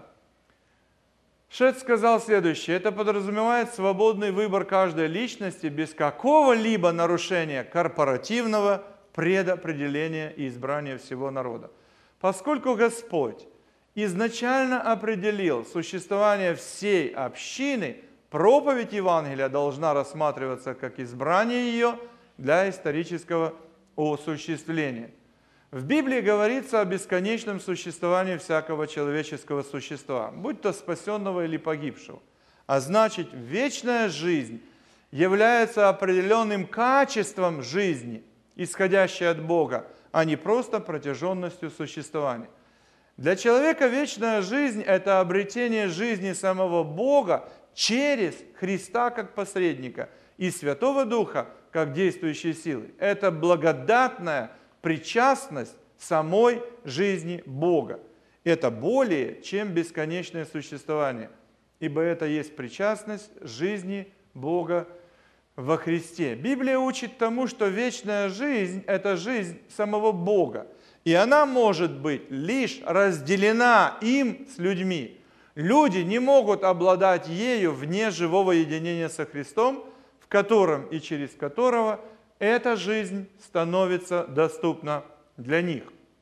Шетц сказал следующее: это подразумевает свободный выбор каждой личности без какого-либо нарушения корпоративного предопределения и избрания всего народа. Поскольку Господь изначально определил существование всей общины, проповедь Евангелия должна рассматриваться как избрание ее для исторического осуществления. В Библии говорится о бесконечном существовании всякого человеческого существа, будь то спасенного или погибшего. А значит, вечная жизнь является определенным качеством жизни, исходящей от Бога, а не просто протяженностью существования. Для человека вечная жизнь – это обретение жизни самого Бога через Христа как посредника и Святого Духа как действующей силы. Это благодатная причастность самой жизни Бога. Это более, чем бесконечное существование, ибо это есть причастность жизни Бога во Христе. Библия учит тому, что вечная жизнь – это жизнь самого Бога. И она может быть лишь разделена им с людьми. Люди не могут обладать ею вне живого единения со Христом, в котором и через которого эта жизнь становится доступна для них.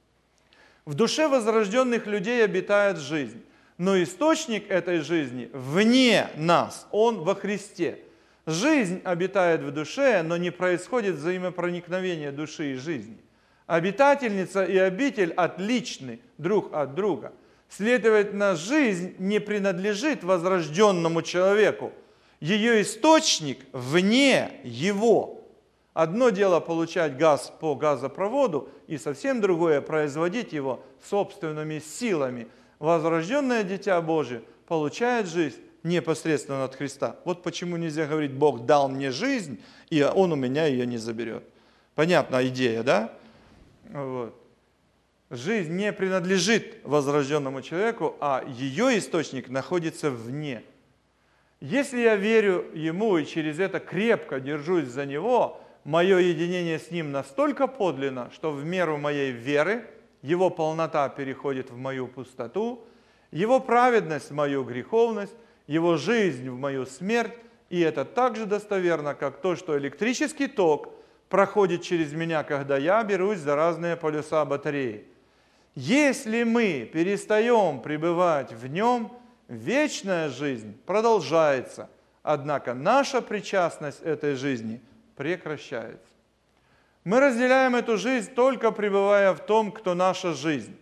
В душе возрожденных людей обитает жизнь, но источник этой жизни вне нас, он во Христе. Жизнь обитает в душе, но не происходит взаимопроникновение души и жизни. Обитательница и обитель отличны друг от друга. Следовательно, жизнь не принадлежит возрожденному человеку. Ее источник вне его. Одно дело получать газ по газопроводу, и совсем другое производить его собственными силами. Возрожденное Дитя Божие получает жизнь непосредственно от Христа. Вот почему нельзя говорить: Бог дал мне жизнь, и Он у меня ее не заберет. Понятна идея, да? Вот. Жизнь не принадлежит возрожденному человеку, а ее источник находится вне. Если я верю Ему и через это крепко держусь за Него, мое единение с Ним настолько подлинно, что в меру моей веры Его полнота переходит в мою пустоту, Его праведность в мою греховность, Его жизнь в мою смерть, и это так же достоверно, как то, что электрический ток проходит через меня, когда я берусь за разные полюса батареи. Если мы перестаем пребывать в Нем, вечная жизнь продолжается, однако наша причастность этой жизни прекращается. Мы разделяем эту жизнь, только пребывая в том, кто наша жизнь.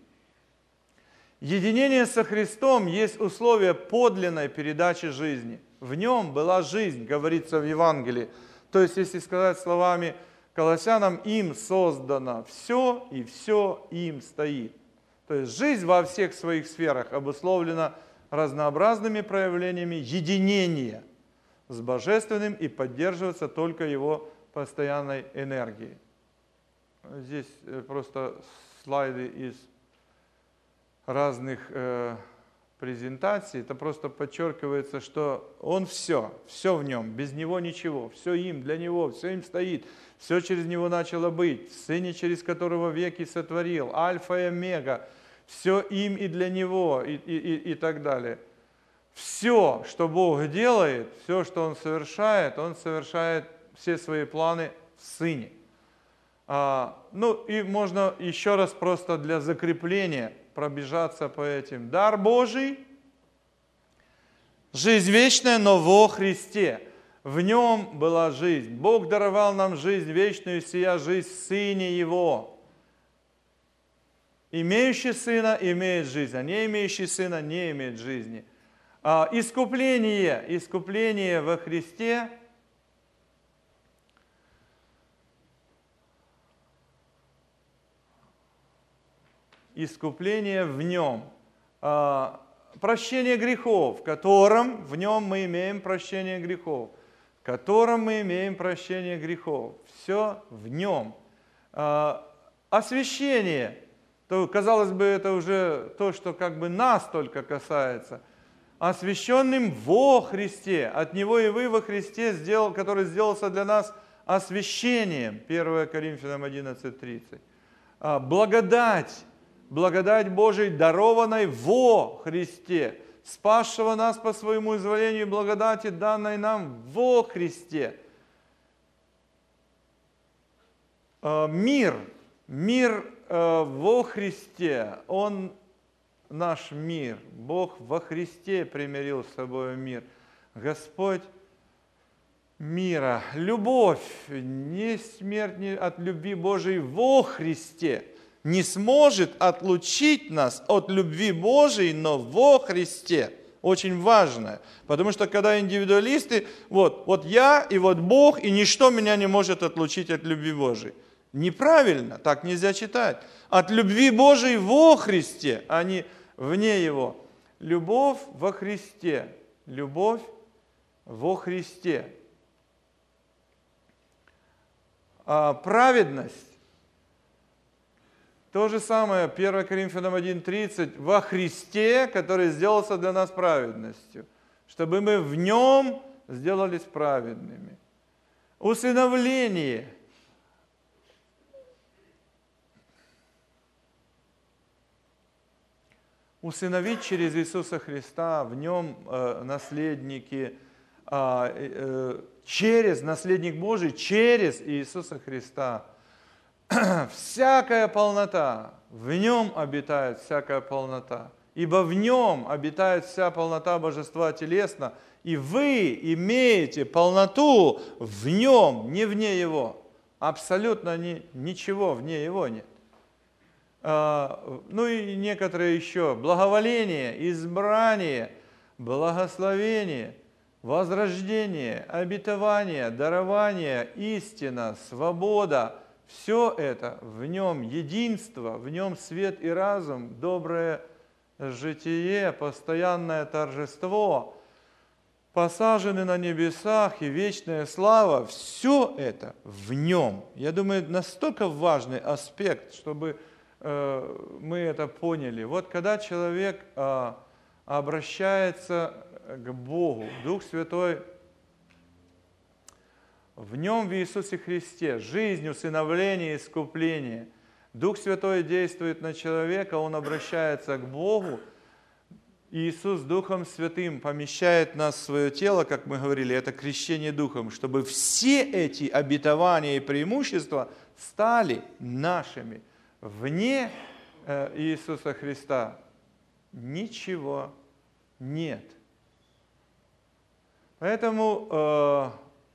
Единение со Христом есть условие подлинной передачи жизни. В Нем была жизнь, говорится в Евангелии. То есть, если сказать словами Колоссянам, им создано все, и все им стоит. То есть, жизнь во всех своих сферах обусловлена разнообразными проявлениями единения с Божественным и поддерживается только Его постоянной энергией. Здесь просто слайды из разных презентаций. Это просто подчеркивается, что Он все в Нем, без Него ничего, все им, для Него, все им стоит, все через Него начало быть, в Сыне, через которого веки сотворил, Альфа и Омега, все им и для Него, и так далее. Все, что Бог делает, все, что Он совершает все свои планы в Сыне. Ну и можно еще раз просто для закрепления пробежаться по этим. Дар Божий, жизнь вечная, но во Христе. В Нем была жизнь. Бог даровал нам жизнь вечную, сия жизнь в Сыне Его. Имеющий Сына имеет жизнь, а не имеющий Сына не имеет жизни. Искупление во Христе. Искупление в Нем. Прощение грехов, в котором в Нем мы имеем прощение грехов. В котором мы имеем прощение грехов. Все в Нем. Освящение. То, казалось бы, это уже то, что как бы нас только касается. Освященным во Христе. От Него и вы во Христе, который сделался для нас освящением. 1 Коринфянам 11:30. Благодать Божией, дарованной во Христе, спасшего нас по своему изволению благодати, данной нам во Христе. Мир во Христе, Он наш мир. Бог во Христе примирил с собой мир. Господь мира, любовь, не смерть от любви Божией во Христе не сможет отлучить нас от любви Божией, но во Христе. Очень важно. Потому что когда индивидуалисты, вот я и вот Бог, и ничто меня не может отлучить от любви Божией. Неправильно, так нельзя читать. От любви Божией во Христе, а не вне Его. Любовь во Христе. Любовь во Христе. Праведность. То же самое, 1 Коринфянам 1:30, во Христе, который сделался для нас праведностью, чтобы мы в Нем сделались праведными. усыновление. Усыновить через Иисуса Христа, в Нем наследники, через наследник Божий, через Иисуса Христа. Всякая полнота, в Нем обитает всякая полнота, ибо в Нем обитает вся полнота Божества телесно, и вы имеете полноту в Нем, не вне Его. Абсолютно ничего вне Его нет. Ну и некоторые еще. Благоволение, избрание, благословение, возрождение, обетование, дарование, истина, свобода. Все это в Нем единство, в Нем свет и разум, доброе житие, постоянное торжество, посажены на небесах и вечная слава. Все это в Нем. Я думаю, настолько важный аспект, чтобы мы это поняли. Вот когда человек обращается к Богу, Дух Святой в Нем, в Иисусе Христе, жизнь, усыновление, искупление. Дух Святой действует на человека, он обращается к Богу. Иисус Духом Святым помещает нас в свое тело, как мы говорили, это крещение Духом, чтобы все эти обетования и преимущества стали нашими. Вне Иисуса Христа ничего нет. Поэтому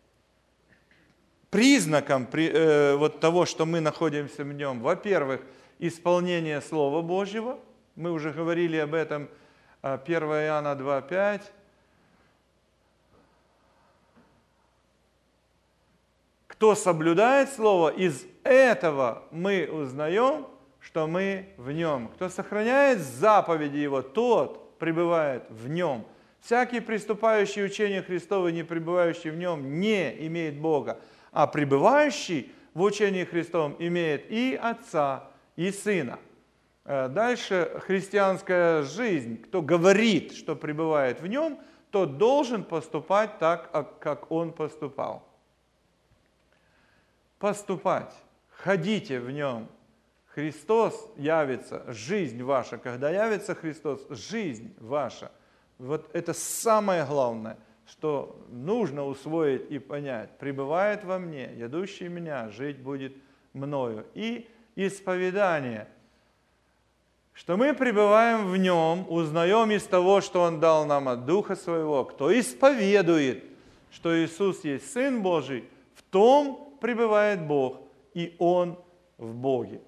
признаком вот того, что мы находимся в Нем, во-первых, исполнение Слова Божьего. Мы уже говорили об этом, 1 Иоанна 2:5. Кто соблюдает Слово, из этого мы узнаем, что мы в Нем. Кто сохраняет заповеди Его, тот пребывает в Нем. Всякий, приступающий учение Христово, не пребывающий в Нем, не имеет Бога. А пребывающий в учении Христовом имеет и Отца, и Сына. Дальше христианская жизнь. Кто говорит, что пребывает в Нем, тот должен поступать так, как Он поступал. Поступать. Ходите в Нем. Христос явится, жизнь ваша. Когда явится Христос, жизнь ваша. Вот это самое главное, что нужно усвоить и понять. Пребывает во мне, ядущий меня, жить будет мною. И исповедание. Что мы пребываем в Нем, узнаем из того, что Он дал нам от Духа Своего. Кто исповедует, что Иисус есть Сын Божий, в том пребывает Бог, и Он в Боге.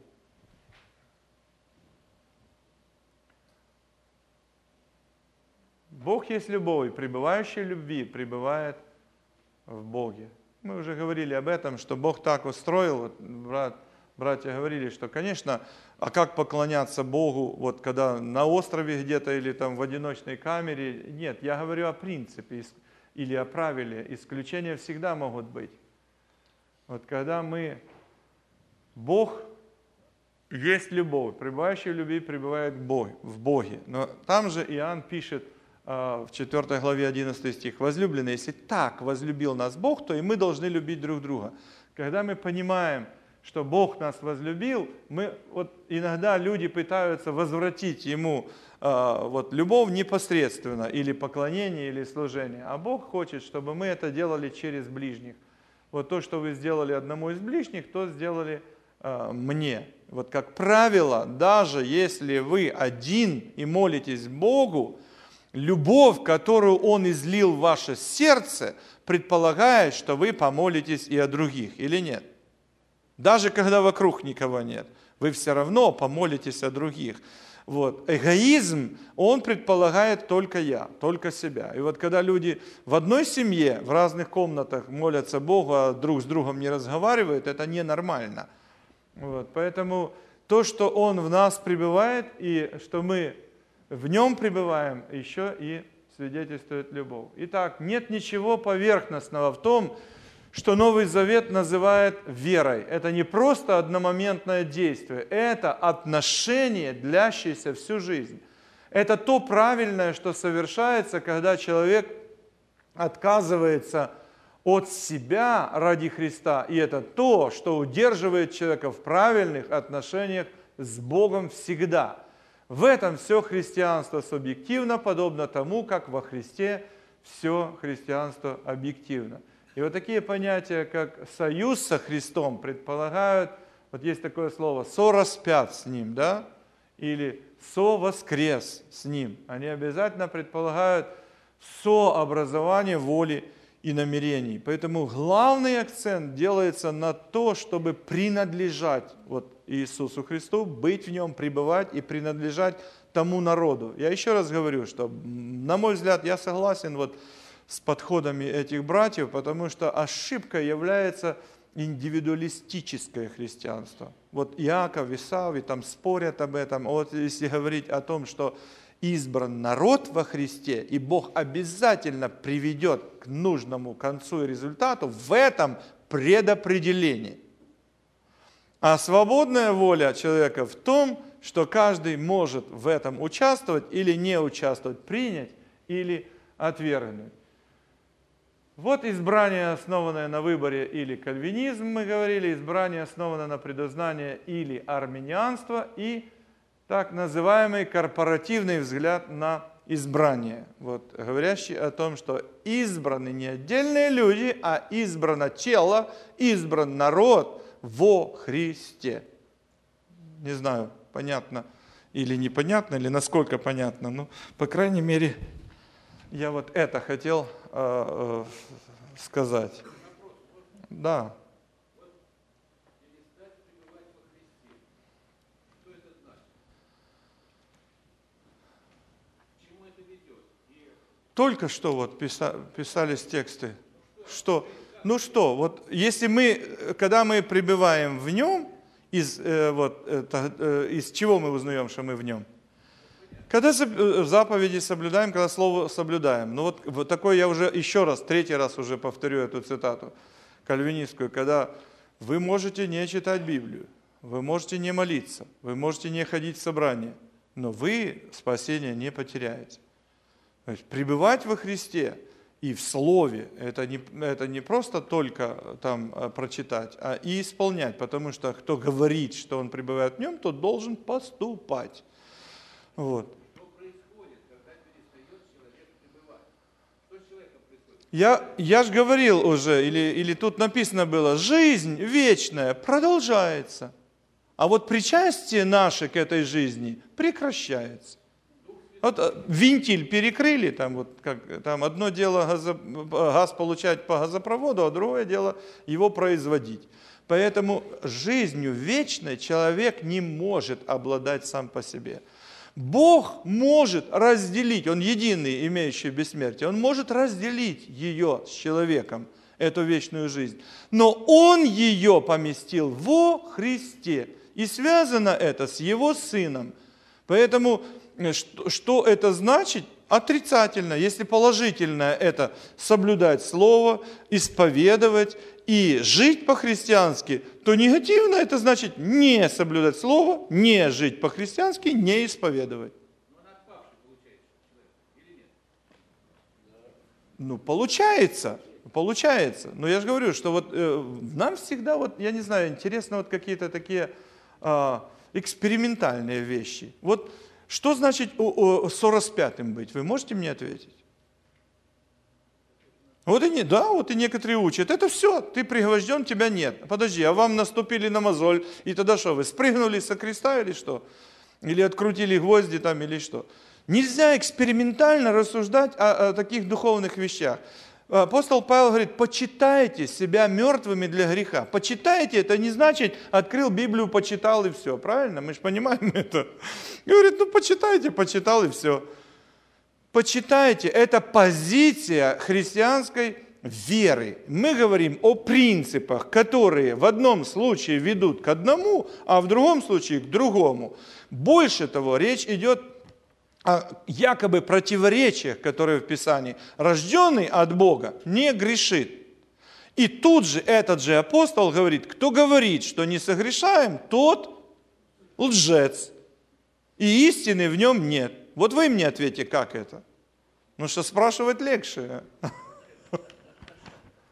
Бог есть любовь, пребывающий в любви пребывает в Боге. Мы уже говорили об этом, что Бог так устроил, вот братья говорили, что, конечно, а как поклоняться Богу, вот когда на острове где-то или там в одиночной камере? Нет, я говорю о принципе или о правиле. Исключения всегда могут быть. Вот когда Бог есть любовь, пребывающий в любви пребывает в Боге. Но там же Иоанн пишет в 4 главе 11 стих: «Возлюбленные, если так возлюбил нас Бог, то и мы должны любить друг друга». Когда мы понимаем, что Бог нас возлюбил, вот иногда люди пытаются возвратить Ему вот, любовь непосредственно, или поклонение, или служение. А Бог хочет, чтобы мы это делали через ближних. Вот то, что вы сделали одному из ближних, то сделали мне. Вот как правило, даже если вы один и молитесь Богу, любовь, которую Он излил в ваше сердце, предполагает, что вы помолитесь и о других, или нет? Даже когда вокруг никого нет, вы все равно помолитесь о других. Вот. Эгоизм, он предполагает только я, только себя. И вот когда люди в одной семье, в разных комнатах молятся Богу, а друг с другом не разговаривают, это ненормально. Вот. Поэтому то, что Он в нас пребывает, и что мы в Нем пребываем, еще и свидетельствует любовь. Итак, нет ничего поверхностного в том, что Новый Завет называет верой. Это не просто одномоментное действие, это отношение, длящееся всю жизнь. Это то правильное, что совершается, когда человек отказывается от себя ради Христа. И это то, что удерживает человека в правильных отношениях с Богом всегда. В этом все христианство субъективно, подобно тому, как во Христе все христианство объективно. И вот такие понятия, как союз со Христом, предполагают, вот есть такое слово, «сораспят с Ним», да? Или «совоскрес с Ним». Они обязательно предполагают сообразование воли и намерений. Поэтому главный акцент делается на то, чтобы принадлежать вот Иисусу Христу, быть в Нем, пребывать и принадлежать тому народу. Я еще раз говорю, что, на мой взгляд, я согласен вот с подходами этих братьев, потому что ошибкой является индивидуалистическое христианство. Вот Иаков, Исав, и там спорят об этом. Вот если говорить о том, что избран народ во Христе, и Бог обязательно приведет к нужному концу и результату, в этом предопределение. А свободная воля человека в том, что каждый может в этом участвовать или не участвовать, принять или отвергнуть. Вот избрание, основанное на выборе, или кальвинизм, мы говорили, избрание, основанное на предузнании, или армянианство, и так называемый корпоративный взгляд на избрание, вот, говорящий о том, что избраны не отдельные люди, а избрано тело, избран народ во Христе. Не знаю, понятно или непонятно, или насколько понятно, но, по крайней мере, я вот это хотел сказать. Да. Только что вот писались тексты. Что? Ну что, вот если когда мы пребываем в Нем, из чего мы узнаем, что мы в Нем? Когда заповеди соблюдаем, когда Слово соблюдаем. Ну вот такой я уже еще раз, третий раз уже повторю эту цитату кальвинистскую, когда вы можете не читать Библию, вы можете не молиться, вы можете не ходить в собрание, но вы спасение не потеряете. То есть пребывать во Христе и в Слове, это не просто только там прочитать, а и исполнять, потому что кто говорит, что он пребывает в Нем, тот должен поступать. Вот. Что происходит, когда перестает человек пребывать? Что с человеком происходит? Я же говорил уже, или тут написано было, жизнь вечная продолжается, а вот причастие наше к этой жизни прекращается. Вот вентиль перекрыли, там одно дело газ получать по газопроводу, а другое дело его производить. Поэтому жизнью вечной человек не может обладать сам по себе. Бог может разделить, Он единый, имеющий бессмертие, Он может разделить ее с человеком, эту вечную жизнь. Но Он ее поместил во Христе. И связано это с Его Сыном. Поэтому что это значит? Отрицательно. Если положительно, это соблюдать Слово, исповедовать и жить по-христиански, то негативно это значит не соблюдать Слово, не жить по-христиански, не исповедовать. Ну, получается. Но я же говорю, что вот нам всегда, вот, я не знаю, интересно вот какие-то такие экспериментальные вещи. Вот что значит сораспятым быть? Вы можете мне ответить? Вот и некоторые учат. Это все, ты пригвожден, тебя нет. Подожди, а вам наступили на мозоль, и тогда что, вы спрыгнули со креста или что? Или открутили гвозди там, или что? Нельзя экспериментально рассуждать о таких духовных вещах. Апостол Павел говорит, почитайте себя мертвыми для греха. Почитайте, это не значит, открыл Библию, почитал и все. Правильно? Мы же понимаем это. И говорит, почитайте, почитал и все. Почитайте, это позиция христианской веры. Мы говорим о принципах, которые в одном случае ведут к одному, а в другом случае к другому. Больше того, речь идет о якобы противоречиях, которые в Писании. Рожденный от Бога не грешит. И тут же этот же апостол говорит, кто говорит, что не согрешаем, тот лжец. И истины в нем нет. Вот вы мне ответьте, как это? Ну что спрашивать легче.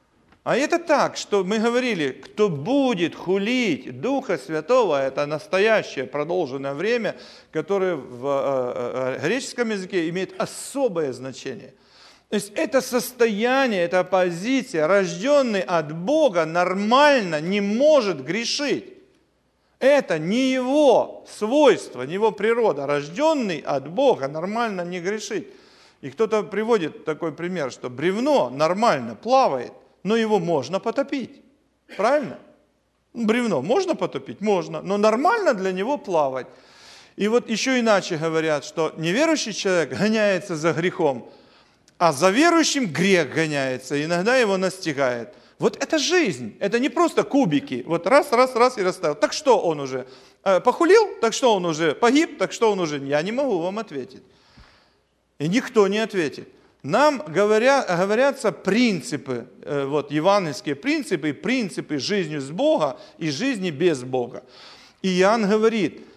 А это так, что мы говорили, кто будет хулить Духа Святого, это настоящее продолженное время, которое в греческом языке имеет особое значение. То есть это состояние, эта позиция, рожденный от Бога, нормально не может грешить. Это не его свойство, не его природа. Рожденный от Бога нормально не грешит. И кто-то приводит такой пример, что бревно нормально плавает, но его можно потопить. Правильно? Бревно можно потопить? Можно. Но нормально для него плавать. И вот еще иначе говорят, что неверующий человек гоняется за грехом, а за верующим грех гоняется, иногда его настигает. Вот это жизнь. Это не просто кубики. Вот раз и расставил. Так что он уже? Похулил? Так что он уже? Погиб? Так что он уже? Я не могу вам ответить. И никто не ответит. Нам говорятся принципы, вот евангельские принципы, принципы жизни с Бога и жизни без Бога. И Иоанн говорит,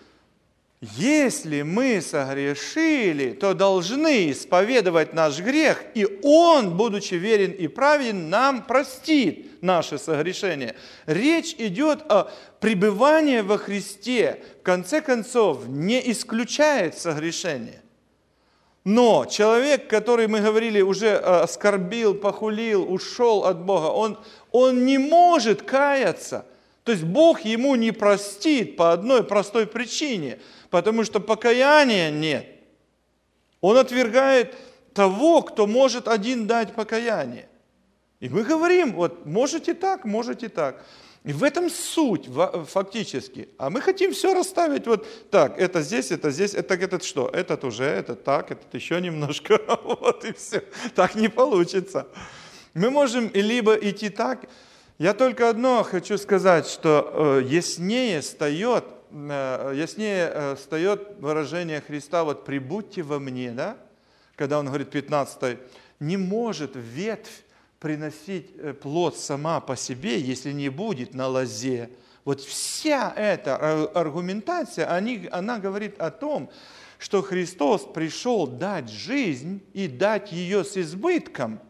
если мы согрешили, то должны исповедовать наш грех, и Он, будучи верен и праведен, нам простит наше согрешение. Речь идет о пребывании во Христе, в конце концов, не исключает согрешение. Но человек, который, мы говорили, уже оскорбил, похулил, ушел от Бога, он не может каяться. То есть Бог ему не простит по одной простой причине, потому что покаяния нет. Он отвергает того, кто может один дать покаяние. И мы говорим, вот можете так, можете так. И в этом суть фактически. А мы хотим все расставить вот так. Это здесь, это что? Этот уже, этот так, этот еще немножко. Вот и все. Так не получится. Мы можем либо идти так. Я только одно хочу сказать, что яснее встает выражение Христа, вот «прибудьте во мне», да? Когда он говорит 15, не может ветвь приносить плод сама по себе, если не будет на лозе. Вот вся эта аргументация, она говорит о том, что Христос пришел дать жизнь и дать ее с избытком.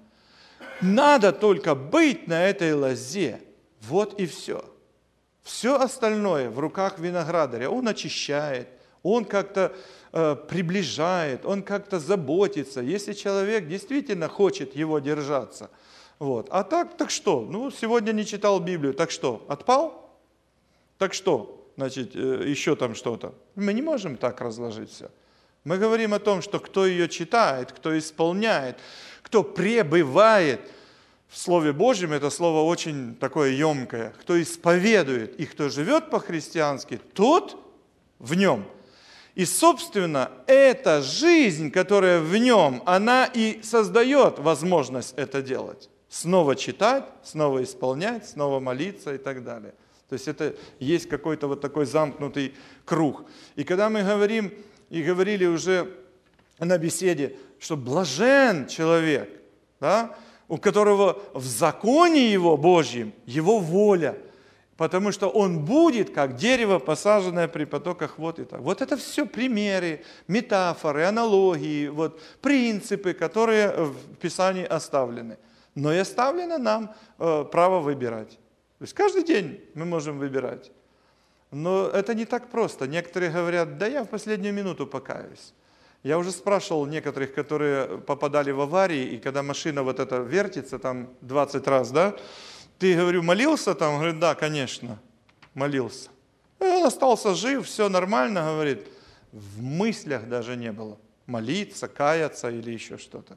Надо только быть на этой лозе. Вот и все. Все остальное в руках виноградаря. Он очищает, он как-то приближает, он как-то заботится. Если человек действительно хочет его держаться. Вот. А так что? Ну, сегодня не читал Библию, так что? Отпал? Так что? Значит, еще там что-то. Мы не можем так разложить все. Мы говорим о том, что кто ее читает, кто исполняет, кто пребывает в Слове Божьем, это слово очень такое емкое, кто исповедует и кто живет по-христиански, тот в нем. И, собственно, эта жизнь, которая в нем, она и создает возможность это делать. Снова читать, снова исполнять, снова молиться и так далее. То есть это есть какой-то вот такой замкнутый круг. И когда мы говорим, и говорили уже на беседе, что блажен человек, да, у которого в законе его Божьем, его воля, потому что он будет, как дерево, посаженное при потоках вод. И так. Вот это все примеры, метафоры, аналогии, вот, принципы, которые в Писании оставлены. Но и оставлено нам право выбирать. То есть каждый день мы можем выбирать. Но это не так просто. Некоторые говорят, да я в последнюю минуту покаюсь. Я уже спрашивал некоторых, которые попадали в аварии, и когда машина вот эта вертится там 20 раз, да, ты, говорю, молился там? Говорит, да, конечно, молился. И он остался жив, все нормально, говорит. В мыслях даже не было молиться, каяться или еще что-то.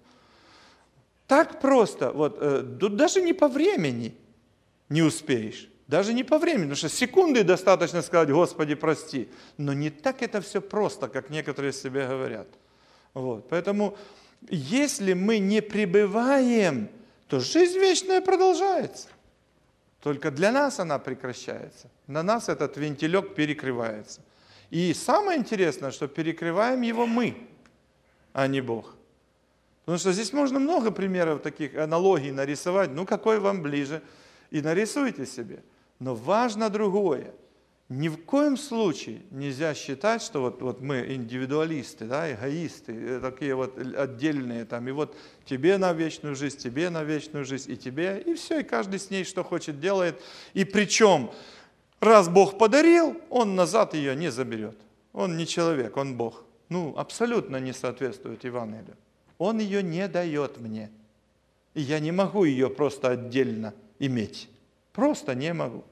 Так просто, вот, даже не по времени не успеешь. Даже не по времени, потому что секунды достаточно сказать, Господи, прости. Но не так это все просто, как некоторые себе говорят. Вот. Поэтому, если мы не пребываем, то жизнь вечная продолжается. Только для нас она прекращается. На нас этот вентилек перекрывается. И самое интересное, что перекрываем его мы, а не Бог. Потому что здесь можно много примеров таких аналогий нарисовать. Ну, какой вам ближе? И нарисуйте себе. Но важно другое. Ни в коем случае нельзя считать, что вот мы индивидуалисты, да, эгоисты, такие вот отдельные, там, и вот тебе на вечную жизнь, тебе на вечную жизнь, и тебе, и все, и каждый с ней что хочет делает. И причем, раз Бог подарил, Он назад ее не заберет. Он не человек, Он Бог. Ну, абсолютно не соответствует Евангелию. Он ее не дает мне. И я не могу ее просто отдельно иметь. Просто не могу.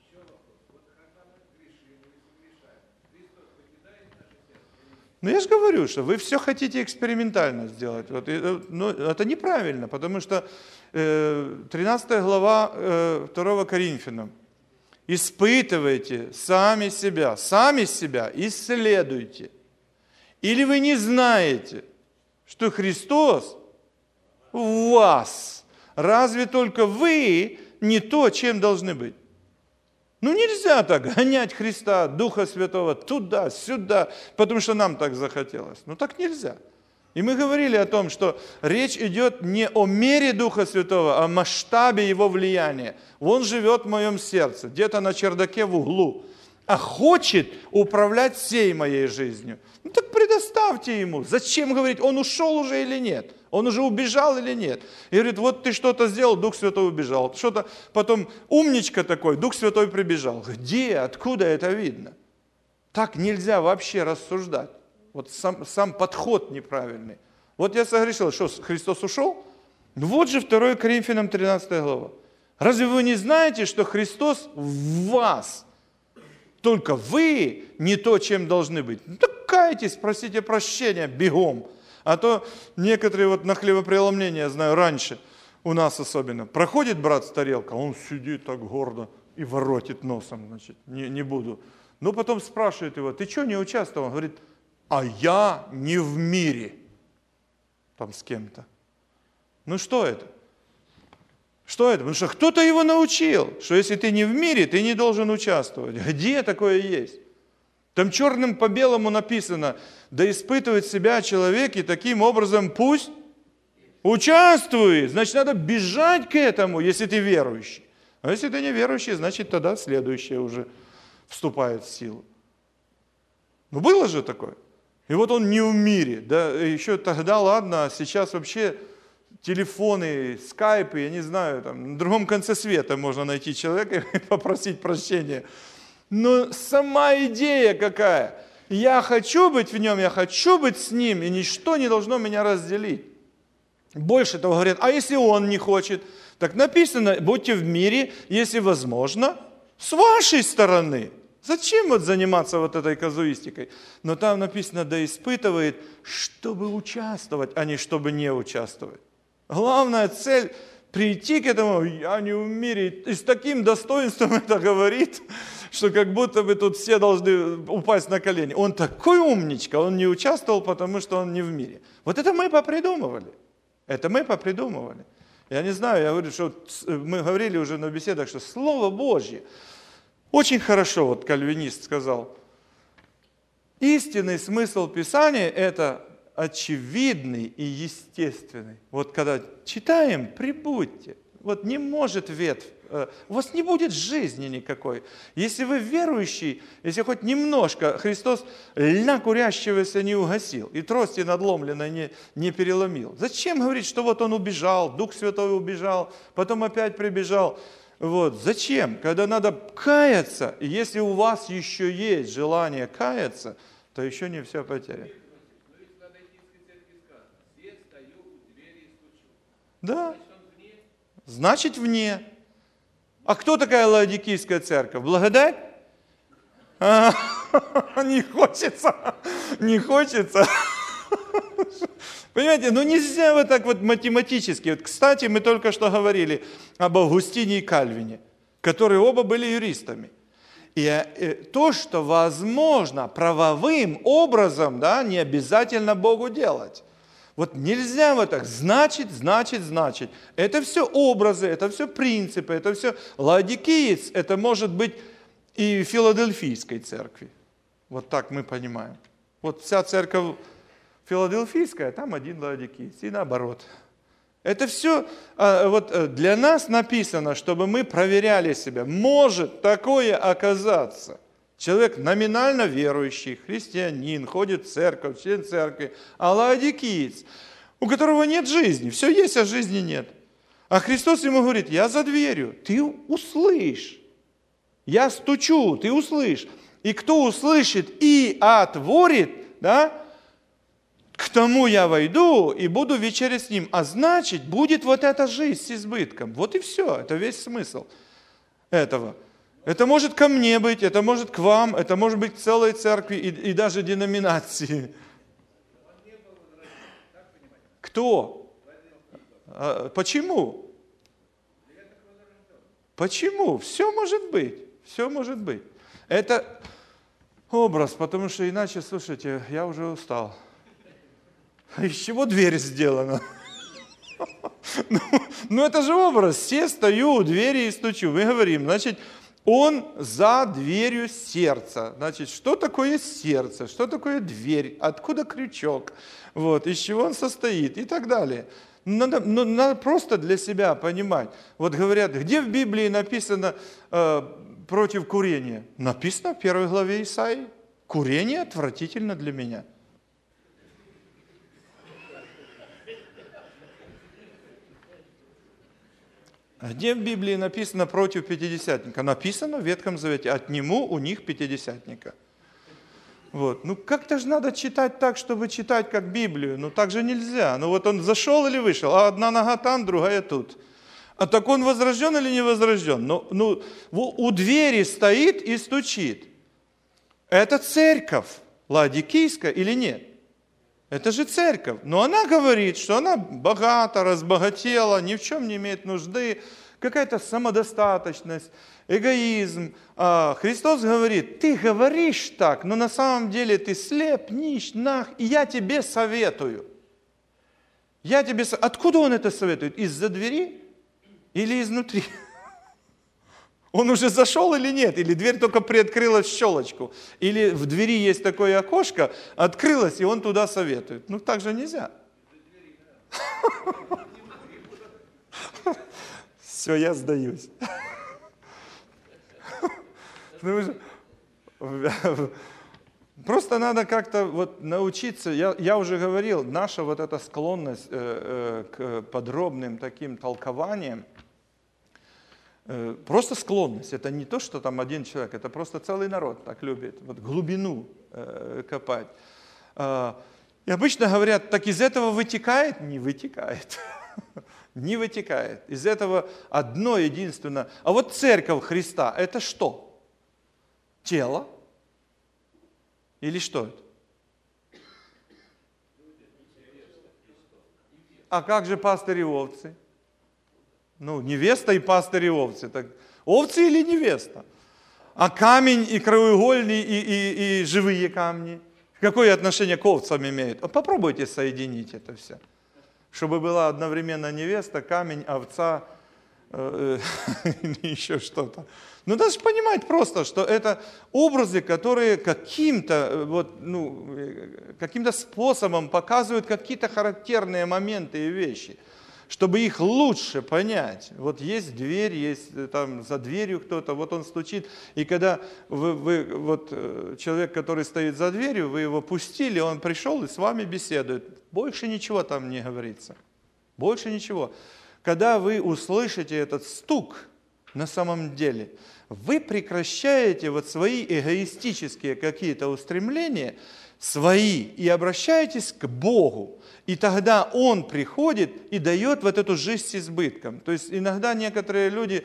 Ну, я же говорю, что вы все хотите экспериментально сделать. Вот, но это неправильно, потому что 13 глава 2 Коринфянам. Испытывайте сами себя исследуйте. Или вы не знаете, что Христос в вас? Разве только вы не то, чем должны быть? Ну нельзя так гонять Христа, Духа Святого туда-сюда, потому что нам так захотелось. Ну так нельзя. И мы говорили о том, что речь идет не о мере Духа Святого, а о масштабе Его влияния. Он живет в моем сердце, где-то на чердаке в углу, а хочет управлять всей моей жизнью. Ну так предоставьте Ему. Зачем говорить, Он ушел уже или нет? Он уже убежал или нет? И говорит, вот ты что-то сделал, Дух Святой убежал. Что-то потом умничка такой, Дух Святой прибежал. Где, откуда это видно? Так нельзя вообще рассуждать. Вот сам подход неправильный. Вот я согрешил, что Христос ушел? Ну вот же 2 Коринфянам 13 глава. Разве вы не знаете, что Христос в вас? Только вы не то, чем должны быть. Ну так кайтесь, просите прощения бегом. А то некоторые вот на хлебопреломление, я знаю, раньше, у нас особенно, проходит брат с тарелкой, он сидит так гордо и воротит носом, значит, не буду. Но потом спрашивает его, ты что не участвовал? Он говорит, а я не в мире, там с кем-то. Ну что это? Что это? Потому что кто-то его научил, что если ты не в мире, ты не должен участвовать. Где такое есть? Там черным по белому написано, да испытывает себя человек, и таким образом пусть участвует. Значит, надо бежать к этому, если ты верующий. А если ты не верующий, значит, тогда следующее уже вступает в силу. Ну, было же такое. И вот он не в мире. Да, еще тогда, ладно, а сейчас вообще телефоны, скайпы, я не знаю, там, на другом конце света можно найти человека и попросить прощения. Но сама идея какая? Я хочу быть в нем, я хочу быть с ним, и ничто не должно меня разделить. Больше того говорят, а если он не хочет? Так написано, будьте в мире, если возможно, с вашей стороны. Зачем вот заниматься вот этой казуистикой? Но там написано, да испытывает, чтобы участвовать, а не чтобы не участвовать. Главная цель прийти к этому, я не в мире, и с таким достоинством это говорит, что как будто бы тут все должны упасть на колени. Он такой умничка, он не участвовал, потому что он не в мире. Вот это мы попридумывали. Это мы попридумывали. Я не знаю, я говорю, что мы говорили уже на беседах, что Слово Божье, очень хорошо, вот кальвинист сказал, истинный смысл Писания – это очевидный и естественный. Вот когда читаем, прибудьте. Вот не может ветвь, у вас не будет жизни никакой. Если вы верующий, если хоть немножко, Христос льна курящегося не угасил, и трости надломленной не переломил. Зачем говорить, что вот он убежал, Дух Святой убежал, потом опять прибежал? Вот. Зачем? Когда надо каяться, и если у вас еще есть желание каяться, то еще не все потеряно. Да. Значит, вне. А кто такая Лаодикийская церковь? Благодать? Не хочется. Не хочется. Понимаете, ну нельзя вот так вот математически. Вот, кстати, мы только что говорили об Августине и Кальвине, которые оба были юристами. И то, что возможно правовым образом, да, не обязательно Богу делать. Вот нельзя вот так, значит. Это все образы, это все принципы, это все лаодикиец, это может быть и филадельфийской церкви. Вот так мы понимаем. Вот вся церковь филадельфийская, там один лаодикиец, и наоборот. Это все вот для нас написано, чтобы мы проверяли себя. Может такое оказаться. Человек номинально верующий, христианин, ходит в церковь, член церкви, а лаодикиец, у которого нет жизни, все есть, а жизни нет. А Христос ему говорит, я за дверью, ты услышь. Я стучу, ты услышь. И кто услышит и отворит, да, к тому я войду и буду вечерять с ним. А значит, будет вот эта жизнь с избытком. Вот и все, это весь смысл этого. Это может ко мне быть, это может к вам, это может быть к целой церкви и даже деноминации. Кто? Почему? Почему? Все может быть. Все может быть. Это образ, потому что иначе, слушайте, я уже устал. Из чего дверь сделана? Ну это же образ. Все стою у двери и стучу. Мы говорим, значит, он за дверью сердца. Значит, что такое сердце? Что такое дверь? Откуда крючок? Вот, из чего он состоит? И так далее. Надо просто для себя понимать. Вот говорят, где в Библии написано против курения? Написано в 1 главе Исаии. Курение отвратительно для меня. А где в Библии написано против пятидесятника? Написано в Ветхом Завете, отниму у них пятидесятника. Вот. Ну как-то же надо читать так, чтобы читать как Библию. Ну так же нельзя. Ну вот он зашел или вышел, а одна нога там, другая тут. А так он возрожден или не возрожден? Ну, у двери стоит и стучит. Это церковь лаодикийская или нет? Это же церковь. Но она говорит, что она богата, разбогатела, ни в чем не имеет нужды, какая-то самодостаточность, эгоизм. А Христос говорит, ты говоришь так, но на самом деле ты слеп, нищ, наг, и я тебе советую. Откуда он это советует? Из-за двери или изнутри? Он уже зашел или нет? Или дверь только приоткрылась в щелочку? Или в двери есть такое окошко, открылось, и он туда советует? Ну, так же нельзя. Все, я сдаюсь. Просто надо как-то вот научиться. Я уже говорил, наша вот эта склонность к подробным таким толкованиям, просто склонность. Это не то, что там один человек, это просто целый народ так любит. Вот глубину копать. И обычно говорят, так из этого вытекает? Не вытекает. Не вытекает. Из этого одно единственное. А вот церковь Христа, это что? Тело? Или что это? А как же пастыри и овцы? Ну, невеста и пастырь и овцы. Так, овцы или невеста? А камень и краеугольный, и живые камни? Какое отношение к овцам имеют? Попробуйте соединить это все. Чтобы была одновременно невеста, камень, овца, или еще что-то. Ну, даже понимать просто, что это образы, которые каким-то способом показывают какие-то характерные моменты и вещи, чтобы их лучше понять. Вот есть дверь, есть там за дверью кто-то, вот он стучит, и когда человек, который стоит за дверью, вы его пустили, он пришел и с вами беседует. Больше ничего там не говорится. Больше ничего. Когда вы услышите этот стук, на самом деле, вы прекращаете вот свои эгоистические какие-то устремления, свои, и обращаетесь к Богу. И тогда Он приходит и дает вот эту жизнь с избытком. То есть иногда некоторые люди,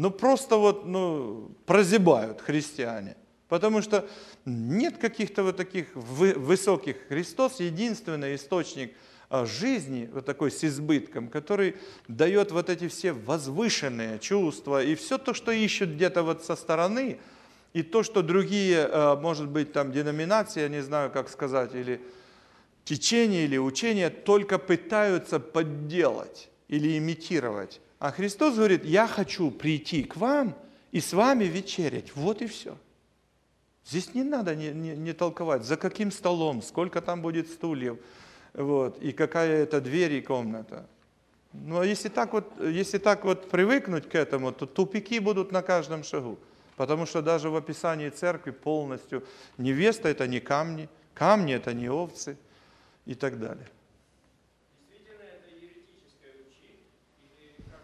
прозябают, христиане. Потому что нет каких-то вот таких высоких. Христос единственный источник жизни, вот такой с избытком, который дает вот эти все возвышенные чувства и все то, что ищут где-то вот со стороны, и то, что другие, может быть, там деноминации, я не знаю, как сказать, или течения, или учения, только пытаются подделать или имитировать. А Христос говорит, я хочу прийти к вам и с вами вечерять. Вот и все. Здесь не надо не толковать, за каким столом, сколько там будет стульев, вот, и какая это дверь и комната. Ну, а если так вот привыкнуть к этому, то тупики будут на каждом шагу. Потому что даже в описании церкви полностью невеста – это не камни, камни – это не овцы и так далее. Действительно, это еретическое учение? Или как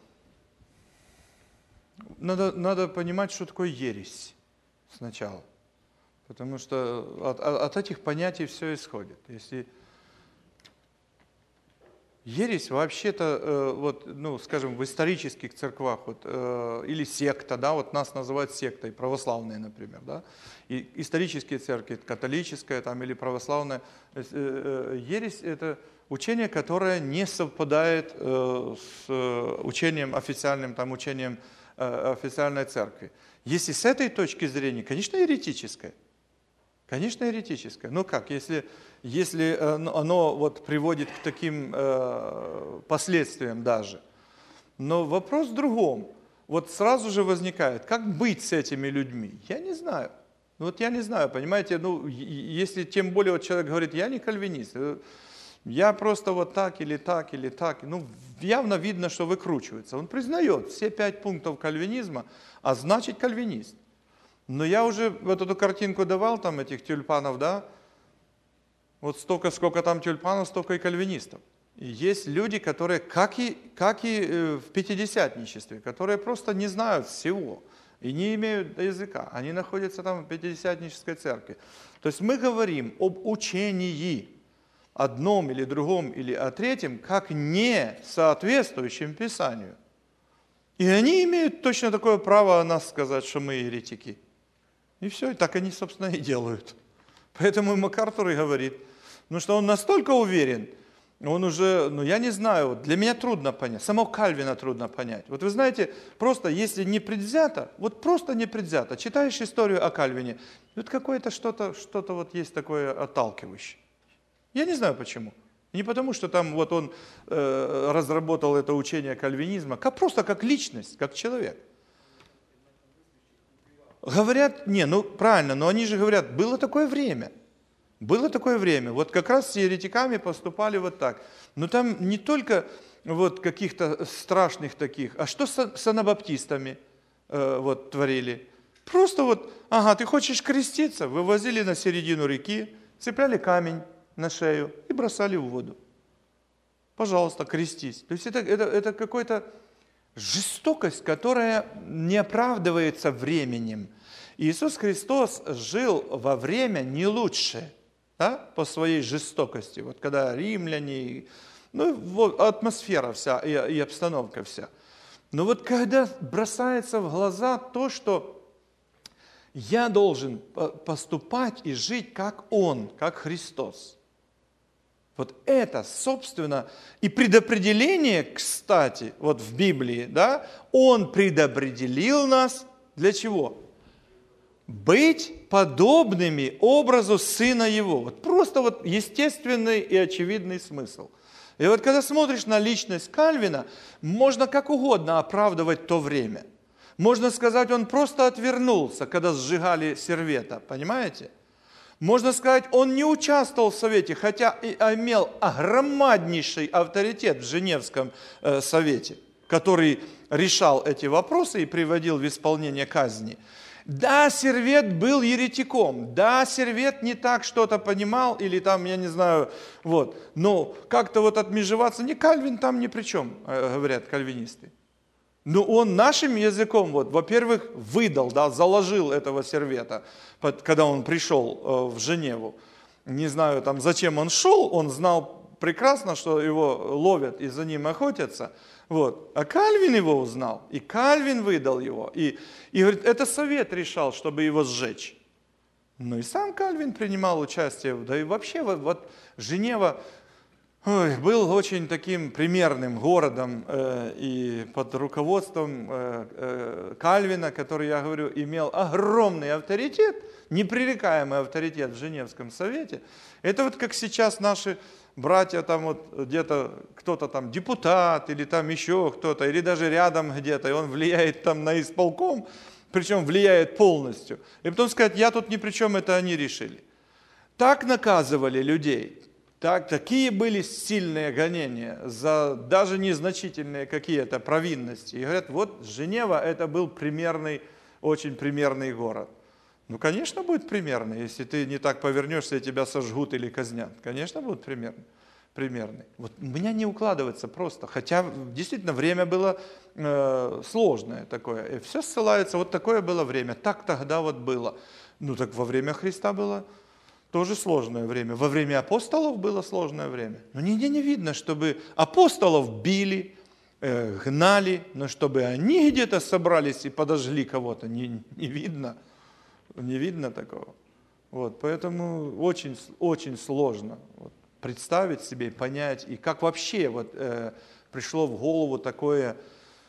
вы смотрите? Надо понимать, что такое ересь сначала. Потому что от этих понятий все исходит. Если ересь вообще-то, вот, ну, скажем, в исторических церквах, вот, или секта, да, вот нас называют сектой, православные, например, да, и исторические церкви, католическая там, или православная, ересь – это учение, которое не совпадает с учением официальным, там, учением официальной церкви. Если с этой точки зрения, конечно, еретическое. Конечно, еретическое. Ну как, если оно вот приводит к таким последствиям даже. Но вопрос в другом. Вот сразу же возникает, как быть с этими людьми? Я не знаю. Вот я не знаю, понимаете, ну, если тем более вот человек говорит, я не кальвинист, я просто вот так или так, или так. Ну, явно видно, что выкручивается. Он признает все 5 пунктов кальвинизма, а значит кальвинист. Но я уже вот эту картинку давал, там этих тюльпанов, да, вот столько, сколько там тюльпанов, столько и кальвинистов. И есть люди, которые, как и в пятидесятничестве, которые просто не знают всего и не имеют языка. Они находятся там в пятидесятнической церкви. То есть мы говорим об учении, одном или другом или о третьем, как не соответствующем Писанию. И они имеют точно такое право о нас сказать, что мы еретики. И все, и так они, собственно, и делают. Поэтому МакАртур и говорит, ну что он настолько уверен, он уже, ну я не знаю, для меня трудно понять, самого Кальвина трудно понять. Вот вы знаете, просто если не предвзято, вот просто не предвзято, читаешь историю о Кальвине, вот какое-то что-то вот есть такое отталкивающее. Я не знаю почему. Не потому, что там вот он разработал это учение кальвинизма, просто как личность, как человек. Говорят, не, ну правильно, но они же говорят, было такое время. Было такое время. Вот как раз с еретиками поступали вот так. Но там не только вот каких-то страшных таких, а что с анабаптистами вот творили? Просто вот, ага, ты хочешь креститься? Вывозили на середину реки, цепляли камень на шею и бросали в воду. Пожалуйста, крестись. То есть это какая-то жестокость, которая не оправдывается временем. Иисус Христос жил во время не лучше, да, по своей жестокости. Вот когда римляне, ну, вот, атмосфера вся и обстановка вся. Но вот когда бросается в глаза то, что я должен поступать и жить как Он, как Христос. Вот это, собственно, и предопределение, кстати, вот в Библии, да, Он предопределил нас для чего? Быть подобными образу Сына Его. Вот просто вот естественный и очевидный смысл. И вот когда смотришь на личность Кальвина, можно как угодно оправдывать то время. Можно сказать, он просто отвернулся, когда сжигали Сервета, понимаете? Можно сказать, он не участвовал в совете, хотя и имел огромнейший авторитет в Женевском совете, который решал эти вопросы и приводил в исполнение казни. Да, Сервет был еретиком, да, Сервет не так что-то понимал, или там, я не знаю, вот, но как-то вот отмежеваться, не Кальвин там ни при чем, говорят кальвинисты. Но он нашим языком, вот, во-первых, выдал, да, заложил этого Сервета, когда он пришел в Женеву. Не знаю, там, зачем он шел, он знал прекрасно, что его ловят и за ним охотятся. Вот. А Кальвин его узнал, и Кальвин выдал его. И говорит, это совет решал, чтобы его сжечь. Ну и сам Кальвин принимал участие, да и вообще вот Женева был очень таким примерным городом, и под руководством Кальвина, который, я говорю, имел огромный авторитет, непререкаемый авторитет в Женевском совете. Это вот как сейчас наши братья, там вот где-то кто-то там депутат, или там еще кто-то, или даже рядом где-то, и он влияет там на исполком, причем влияет полностью. И потом сказать, я тут ни при чем, это они решили. Так наказывали людей. Такие были сильные гонения за даже незначительные какие-то провинности. И говорят, вот Женева это был примерный очень примерный город. Ну, конечно, будет примерно. Если ты не так повернешься, и тебя сожгут или казнят. Конечно, будет примерный. Вот у меня не укладывается просто. Хотя действительно время было сложное такое. И все ссылается, вот такое было время. Так тогда вот было. Ну, так во время Христа было тоже сложное время. Во время апостолов было сложное время. Но нигде не видно, чтобы апостолов били, гнали, но чтобы они где-то собрались и подожгли кого-то, не видно. Не видно такого. Вот, поэтому очень, очень сложно представить себе, понять, и как вообще пришло в голову такая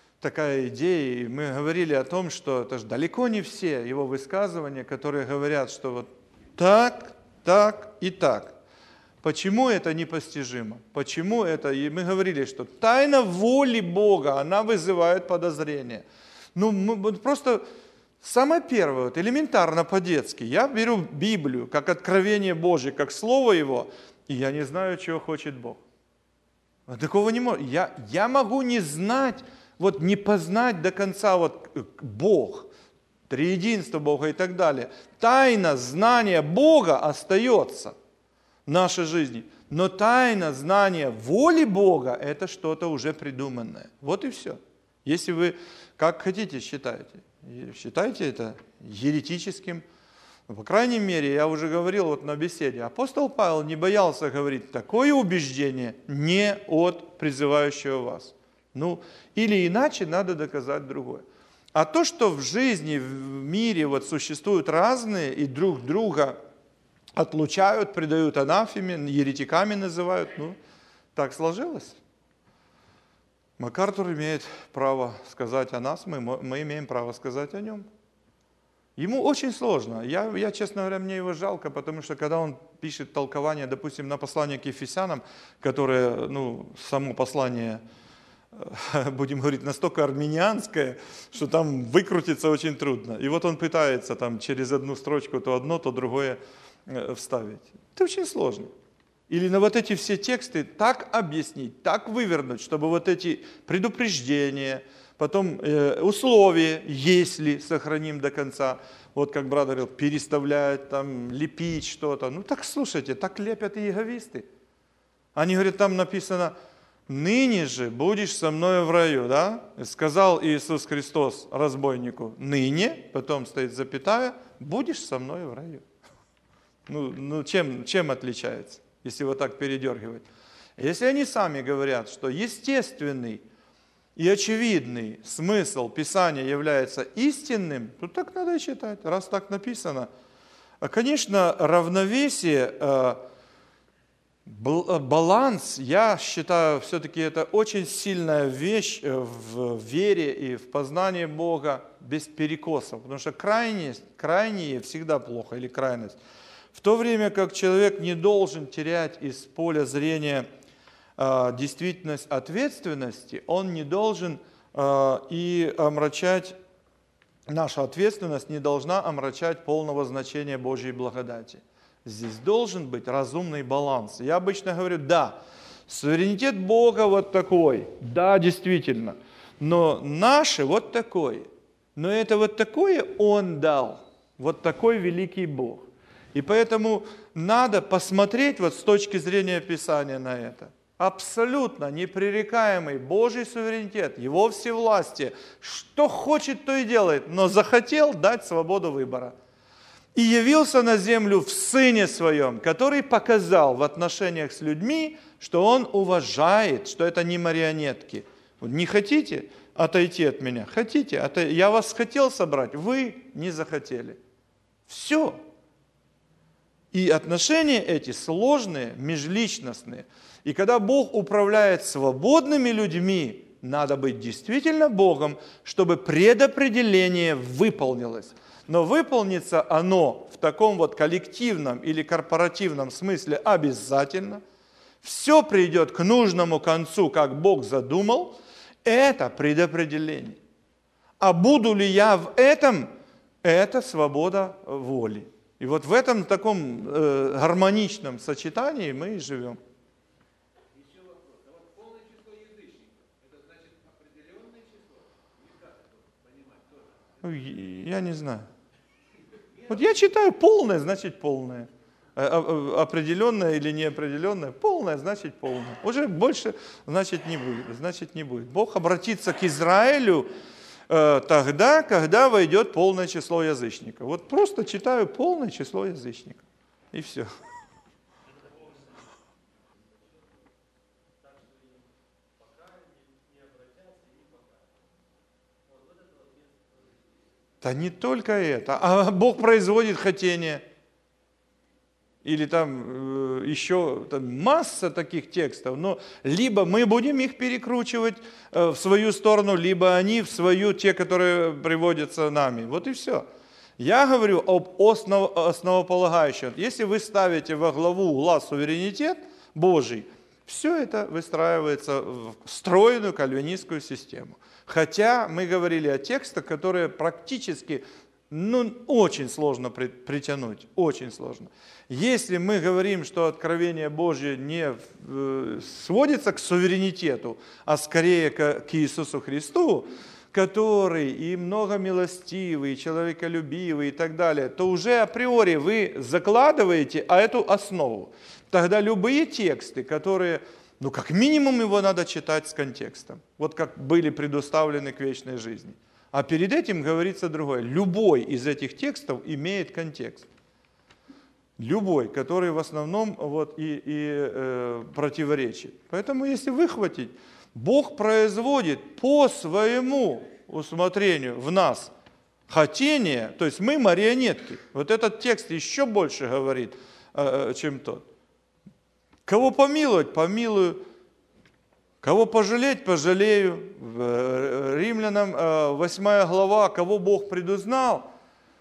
идея. И мы говорили о том, что это же далеко не все его высказывания, которые говорят, что вот так, так и так. Почему это непостижимо? Почему это? И мы говорили, что тайна воли Бога, она вызывает подозрение. Ну, мы просто самое первое, элементарно по-детски. Я беру Библию, как откровение Божье, как Слово Его, и я не знаю, чего хочет Бог. Такого не может. Я могу не знать, не познать до конца Бог, триединство Бога и так далее. Тайна знания Бога остается в нашей жизни. Но тайна знания воли Бога – это что-то уже придуманное. Вот и все. Если вы как хотите считайте это еретическим. По крайней мере, я уже говорил на беседе, апостол Павел не боялся говорить такое убеждение не от призывающего вас. Или иначе надо доказать другое. А то, что в жизни, в мире существуют разные и друг друга отлучают, предают анафеме, еретиками называют, так сложилось. МакАртур имеет право сказать о нас, мы имеем право сказать о нем. Ему очень сложно. Я, честно говоря, мне его жалко, потому что когда он пишет толкование, допустим, на послание к Ефесянам, которое, само послание, будем говорить, настолько армянианское, что там выкрутиться очень трудно. И он пытается там через одну строчку то одно, то другое вставить. Это очень сложно. Или на эти все тексты так объяснить, так вывернуть, чтобы эти предупреждения, потом условия, если сохраним до конца, как брат говорил, переставлять, лепить что-то. Так слушайте, так лепят и иеговисты. Они говорят, там написано, ныне же будешь со мною в раю, да? Сказал Иисус Христос разбойнику, ныне, потом стоит запятая, будешь со мною в раю. Чем отличается? Если так передергивать. Если они сами говорят, что естественный и очевидный смысл Писания является истинным, то так надо и читать, раз так написано. Конечно, равновесие, баланс, я считаю, все-таки это очень сильная вещь в вере и в познании Бога без перекосов, потому что крайние всегда плохо, или крайность. В то время как человек не должен терять из поля зрения действительность ответственности, он не должен и омрачать, наша ответственность не должна омрачать полного значения Божьей благодати. Здесь должен быть разумный баланс. Я обычно говорю, да, суверенитет Бога такой, да, действительно, но наше такое. Но это такое Он дал, такой великий Бог. И поэтому надо посмотреть с точки зрения Писания на это. Абсолютно непререкаемый Божий суверенитет, Его всевластие. Что хочет, то и делает, но захотел дать свободу выбора. И явился на землю в Сыне Своем, который показал в отношениях с людьми, что Он уважает, что это не марионетки. Не хотите отойти от меня? Хотите? Я вас хотел собрать, вы не захотели. Все. И отношения эти сложные, межличностные. И когда Бог управляет свободными людьми, надо быть действительно Богом, чтобы предопределение выполнилось. Но выполнится оно в таком коллективном или корпоративном смысле обязательно. Все придет к нужному концу, как Бог задумал. Это предопределение. А буду ли я в этом? Это свобода воли. И в этом таком гармоничном сочетании мы и живем. Еще вопрос. А полное число язычников, это значит определенное число? Или как это понимать тоже? Я не знаю. Вот я читаю полное, значит полное. Определенное или неопределенное, полное, значит полное. Уже больше, значит не будет. Бог обратится к Израилю тогда, когда войдет полное число язычников. Вот просто читаю полное число язычников. И все. Да не только это, а Бог производит хотение. Или там еще масса таких текстов, но либо мы будем их перекручивать в свою сторону, либо они в свою, те, которые приводятся нами. Вот и все. Я говорю об основополагающем. Если вы ставите во главу угла суверенитет Божий, все это выстраивается в стройную кальвинистскую систему. Хотя мы говорили о текстах, которые практически очень сложно притянуть, очень сложно. Если мы говорим, что откровение Божье не сводится к суверенитету, а скорее к Иисусу Христу, который и многомилостивый, и человеколюбивый и так далее, то уже априори вы закладываете эту основу. Тогда любые тексты, которые, как минимум его надо читать с контекстом, вот как были предуставлены к вечной жизни. А перед этим говорится другое. Любой из этих текстов имеет контекст. Любой, который в основном противоречит. Поэтому если выхватить, Бог производит по своему усмотрению в нас хотение, то есть мы марионетки. Вот этот текст еще больше говорит, чем тот. Кого помиловать, помилую. Кого пожалеть, пожалею. Римлянам 8 глава, кого Бог предузнал,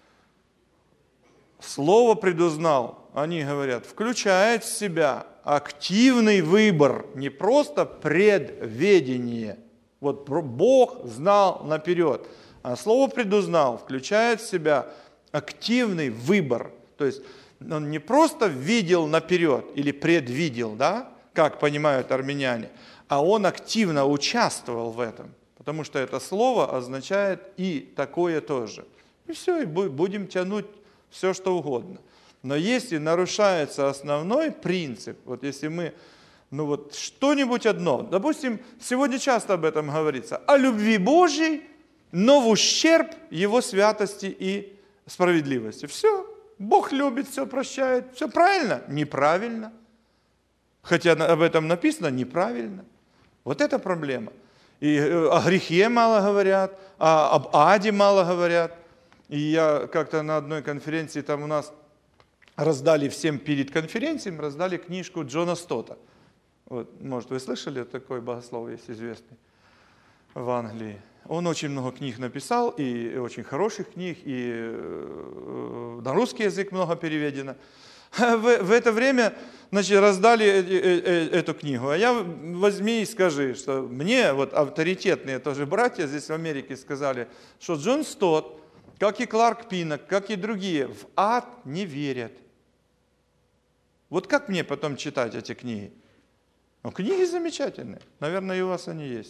слово предузнал, они говорят, включает в себя активный выбор, не просто предведение. Вот Бог знал наперед, а слово предузнал включает в себя активный выбор. То есть он не просто видел наперед или предвидел, да, как понимают армяне, а он активно участвовал в этом, потому что это слово означает и такое тоже. И все, и будем тянуть все, что угодно. Но если нарушается основной принцип, вот если мы, что-нибудь одно, допустим, сегодня часто об этом говорится, о любви Божьей, но в ущерб Его святости и справедливости. Все, Бог любит, все прощает, все правильно? Неправильно. Хотя об этом написано неправильно. Вот это проблема. И о грехе мало говорят, об аде мало говорят. И я как-то на одной конференции, там у нас раздали всем перед конференцией, раздали книжку Джона Стотта. Вот, может, вы слышали, такой богослов есть известный в Англии. Он очень много книг написал, и очень хороших книг, и на русский язык много переведено. В это время, раздали эту книгу. А я возьми и скажи, что мне авторитетные тоже братья здесь в Америке сказали, что Джон Стотт, как и Кларк Пинок, как и другие, в ад не верят. Вот как мне потом читать эти книги? Книги замечательные. Наверное, и у вас они есть.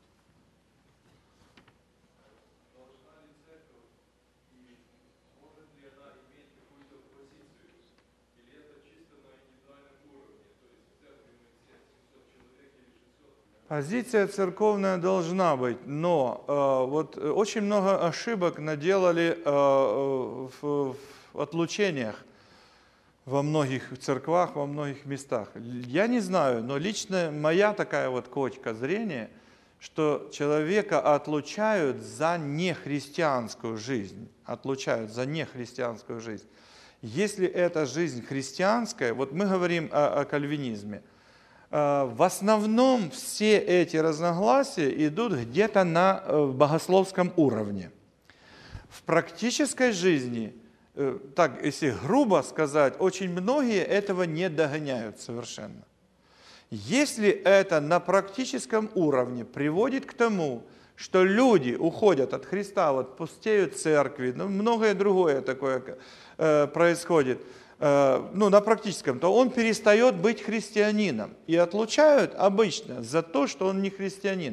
Позиция церковная должна быть, но очень много ошибок наделали в отлучениях во многих церквах, во многих местах. Я не знаю, но лично моя такая точка зрения, что человека отлучают за нехристианскую жизнь. Отлучают за нехристианскую жизнь. Если эта жизнь христианская, мы говорим о кальвинизме, в основном все эти разногласия идут где-то на богословском уровне. В практической жизни, так если грубо сказать, очень многие этого не догоняют совершенно. Если это на практическом уровне приводит к тому, что люди уходят от Христа, пустеют церкви, многое другое такое происходит, на практическом, то он перестает быть христианином. И отлучают обычно за то, что он не христианин.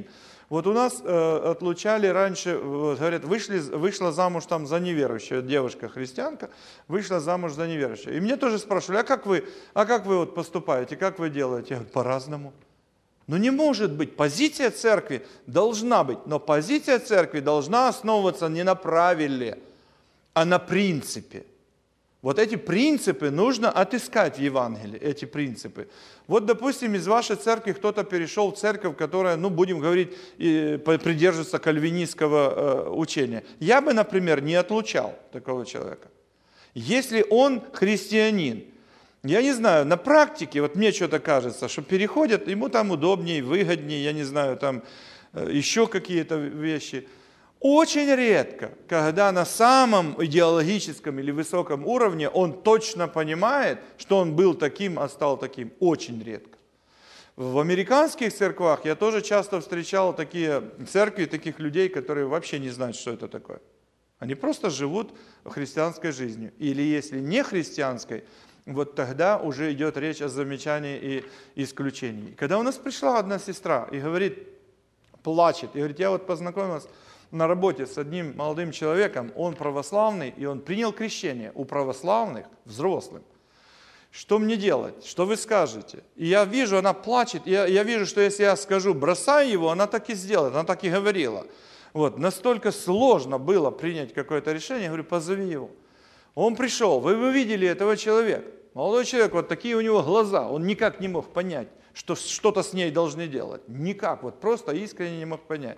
Вот у нас отлучали раньше, вот, говорят, вышла замуж там за неверующую, девушка христианка, вышла замуж за неверующую. И мне тоже спрашивали, а как вы вот поступаете, как вы делаете? Я говорю, по-разному. Но не может быть, позиция церкви должна быть, но позиция церкви должна основываться не на правиле, а на принципе. Вот эти принципы нужно отыскать в Евангелии, эти принципы. Вот, допустим, из вашей церкви кто-то перешел в церковь, которая, будем говорить, придерживается кальвинистского учения. Я бы, например, не отлучал такого человека. Если он христианин, я не знаю, на практике, вот мне что-то кажется, что переходят, ему там удобнее, выгоднее, я не знаю, там еще какие-то вещи. Очень редко, когда на самом идеологическом или высоком уровне он точно понимает, что он был таким, а стал таким. Очень редко. В американских церквах я тоже часто встречал такие церкви, таких людей, которые вообще не знают, что это такое. Они просто живут христианской жизнью. Или если не христианской, вот тогда уже идет речь о замечании и исключении. Когда у нас пришла одна сестра и говорит, плачет, и говорит, я вот познакомилась на работе с одним молодым человеком, он православный, и он принял крещение у православных взрослым. Что мне делать? Что вы скажете? И я вижу, она плачет, и я вижу, что если я скажу, бросай его, она так и сделает, она так и говорила. Вот, настолько сложно было принять какое-то решение, я говорю, позови его. Он пришел, вы видели этого человека. Молодой человек, вот такие у него глаза, он никак не мог понять, что что-то с ней должны делать. Никак, вот просто искренне не мог понять.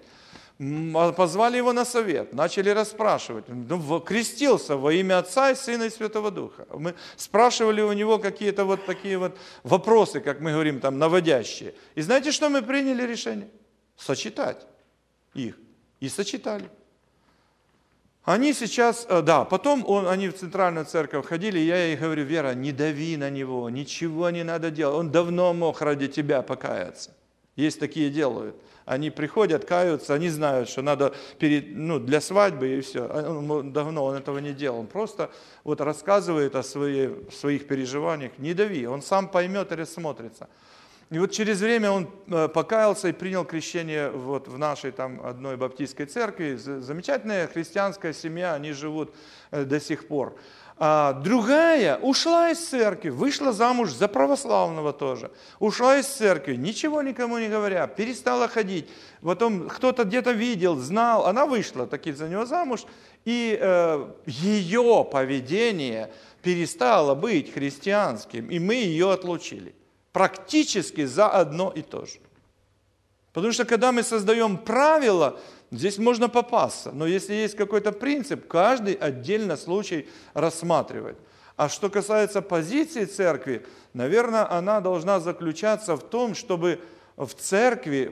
Позвали его на совет, начали расспрашивать. Крестился во имя Отца и Сына и Святого Духа. Мы спрашивали у него какие-то вот такие вот вопросы, как мы говорим, там, наводящие. И знаете, что мы приняли решение? Сочетать их. И сочетали. Они сейчас, потом они в центральную церковь ходили, и я ей говорю, Вера, не дави на него, ничего не надо делать. Он давно мог ради тебя покаяться. Есть такие делают. Они приходят, каются, они знают, что надо для свадьбы и все. Давно он этого не делал. Он просто вот рассказывает о своих переживаниях. Не дави, он сам поймет и рассмотрится. И вот через время он покаялся и принял крещение вот в нашей там одной баптистской церкви. Замечательная христианская семья, они живут до сих пор. А другая ушла из церкви, вышла замуж за православного тоже. Ушла из церкви, ничего никому не говоря, перестала ходить. Потом кто-то где-то видел, знал, она вышла таки за него замуж. И ее поведение перестало быть христианским, и мы ее отлучили. Практически за одно и то же. Потому что когда мы создаем правила, здесь можно попасться. Но если есть какой-то принцип, каждый отдельно случай рассматривает. А что касается позиции церкви, наверное, она должна заключаться в том, чтобы в церкви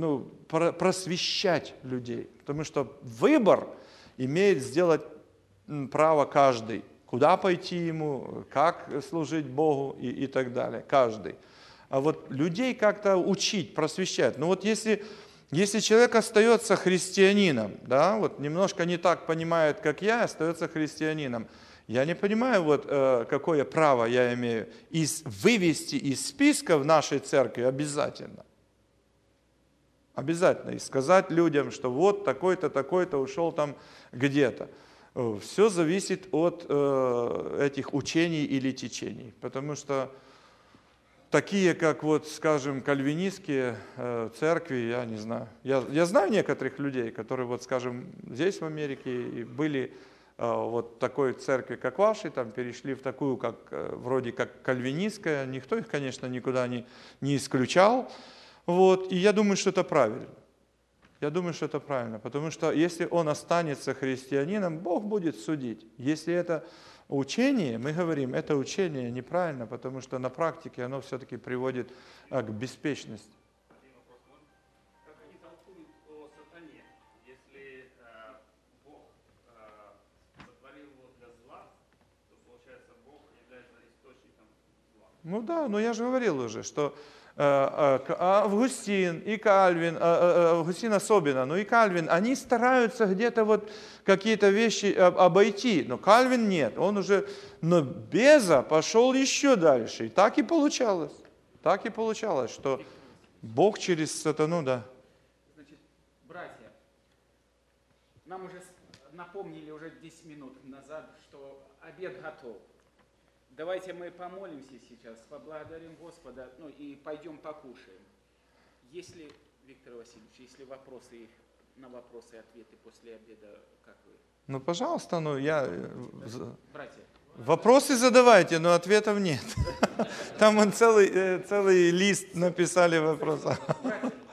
просвещать людей. Потому что выбор имеет сделать право каждый. Куда пойти ему, как служить Богу и так далее. Каждый. А вот людей как-то учить, просвещать. Но вот если человек остается христианином, да, вот немножко не так понимает, как я, остается христианином, я не понимаю, вот какое право я имею вывести из списка в нашей церкви обязательно. Обязательно. И сказать людям, что вот такой-то, такой-то ушел там где-то. Все зависит от этих учений или течений. Потому что такие, как вот, скажем, кальвинистские церкви, я не знаю. Я знаю некоторых людей, которые, вот, скажем, здесь в Америке и были вот такой церкви, как вашей, там перешли в такую, как вроде как кальвинистская. Никто их, конечно, никуда не исключал. Вот. И я думаю, что это правильно. Я думаю, что это правильно, потому что если он останется христианином, Бог будет судить. Если это учение, мы говорим, это учение неправильно, потому что на практике оно все-таки приводит к беспечности. Один вопрос можно? Как они толкуют о сатане, если Бог сотворил его для зла, то получается Бог является источником зла? Ну да, но я же говорил уже, что Августин и Кальвин, Августин особенно, но и Кальвин, они стараются где-то вот какие-то вещи обойти, но Кальвин нет, он уже, но Беза пошел еще дальше, и так и получалось, что Бог через сатану, да. Значит, Нам уже напомнили уже 10 минут назад, что обед готов. Давайте мы помолимся сейчас, поблагодарим Господа, ну и пойдем покушаем. Если, Виктор Васильевич, если вопросы, на вопросы и ответы после обеда, как вы? Ну, пожалуйста, Братья. вопросы задавайте, но ответов нет. Там он целый лист написали вопроса. Братья,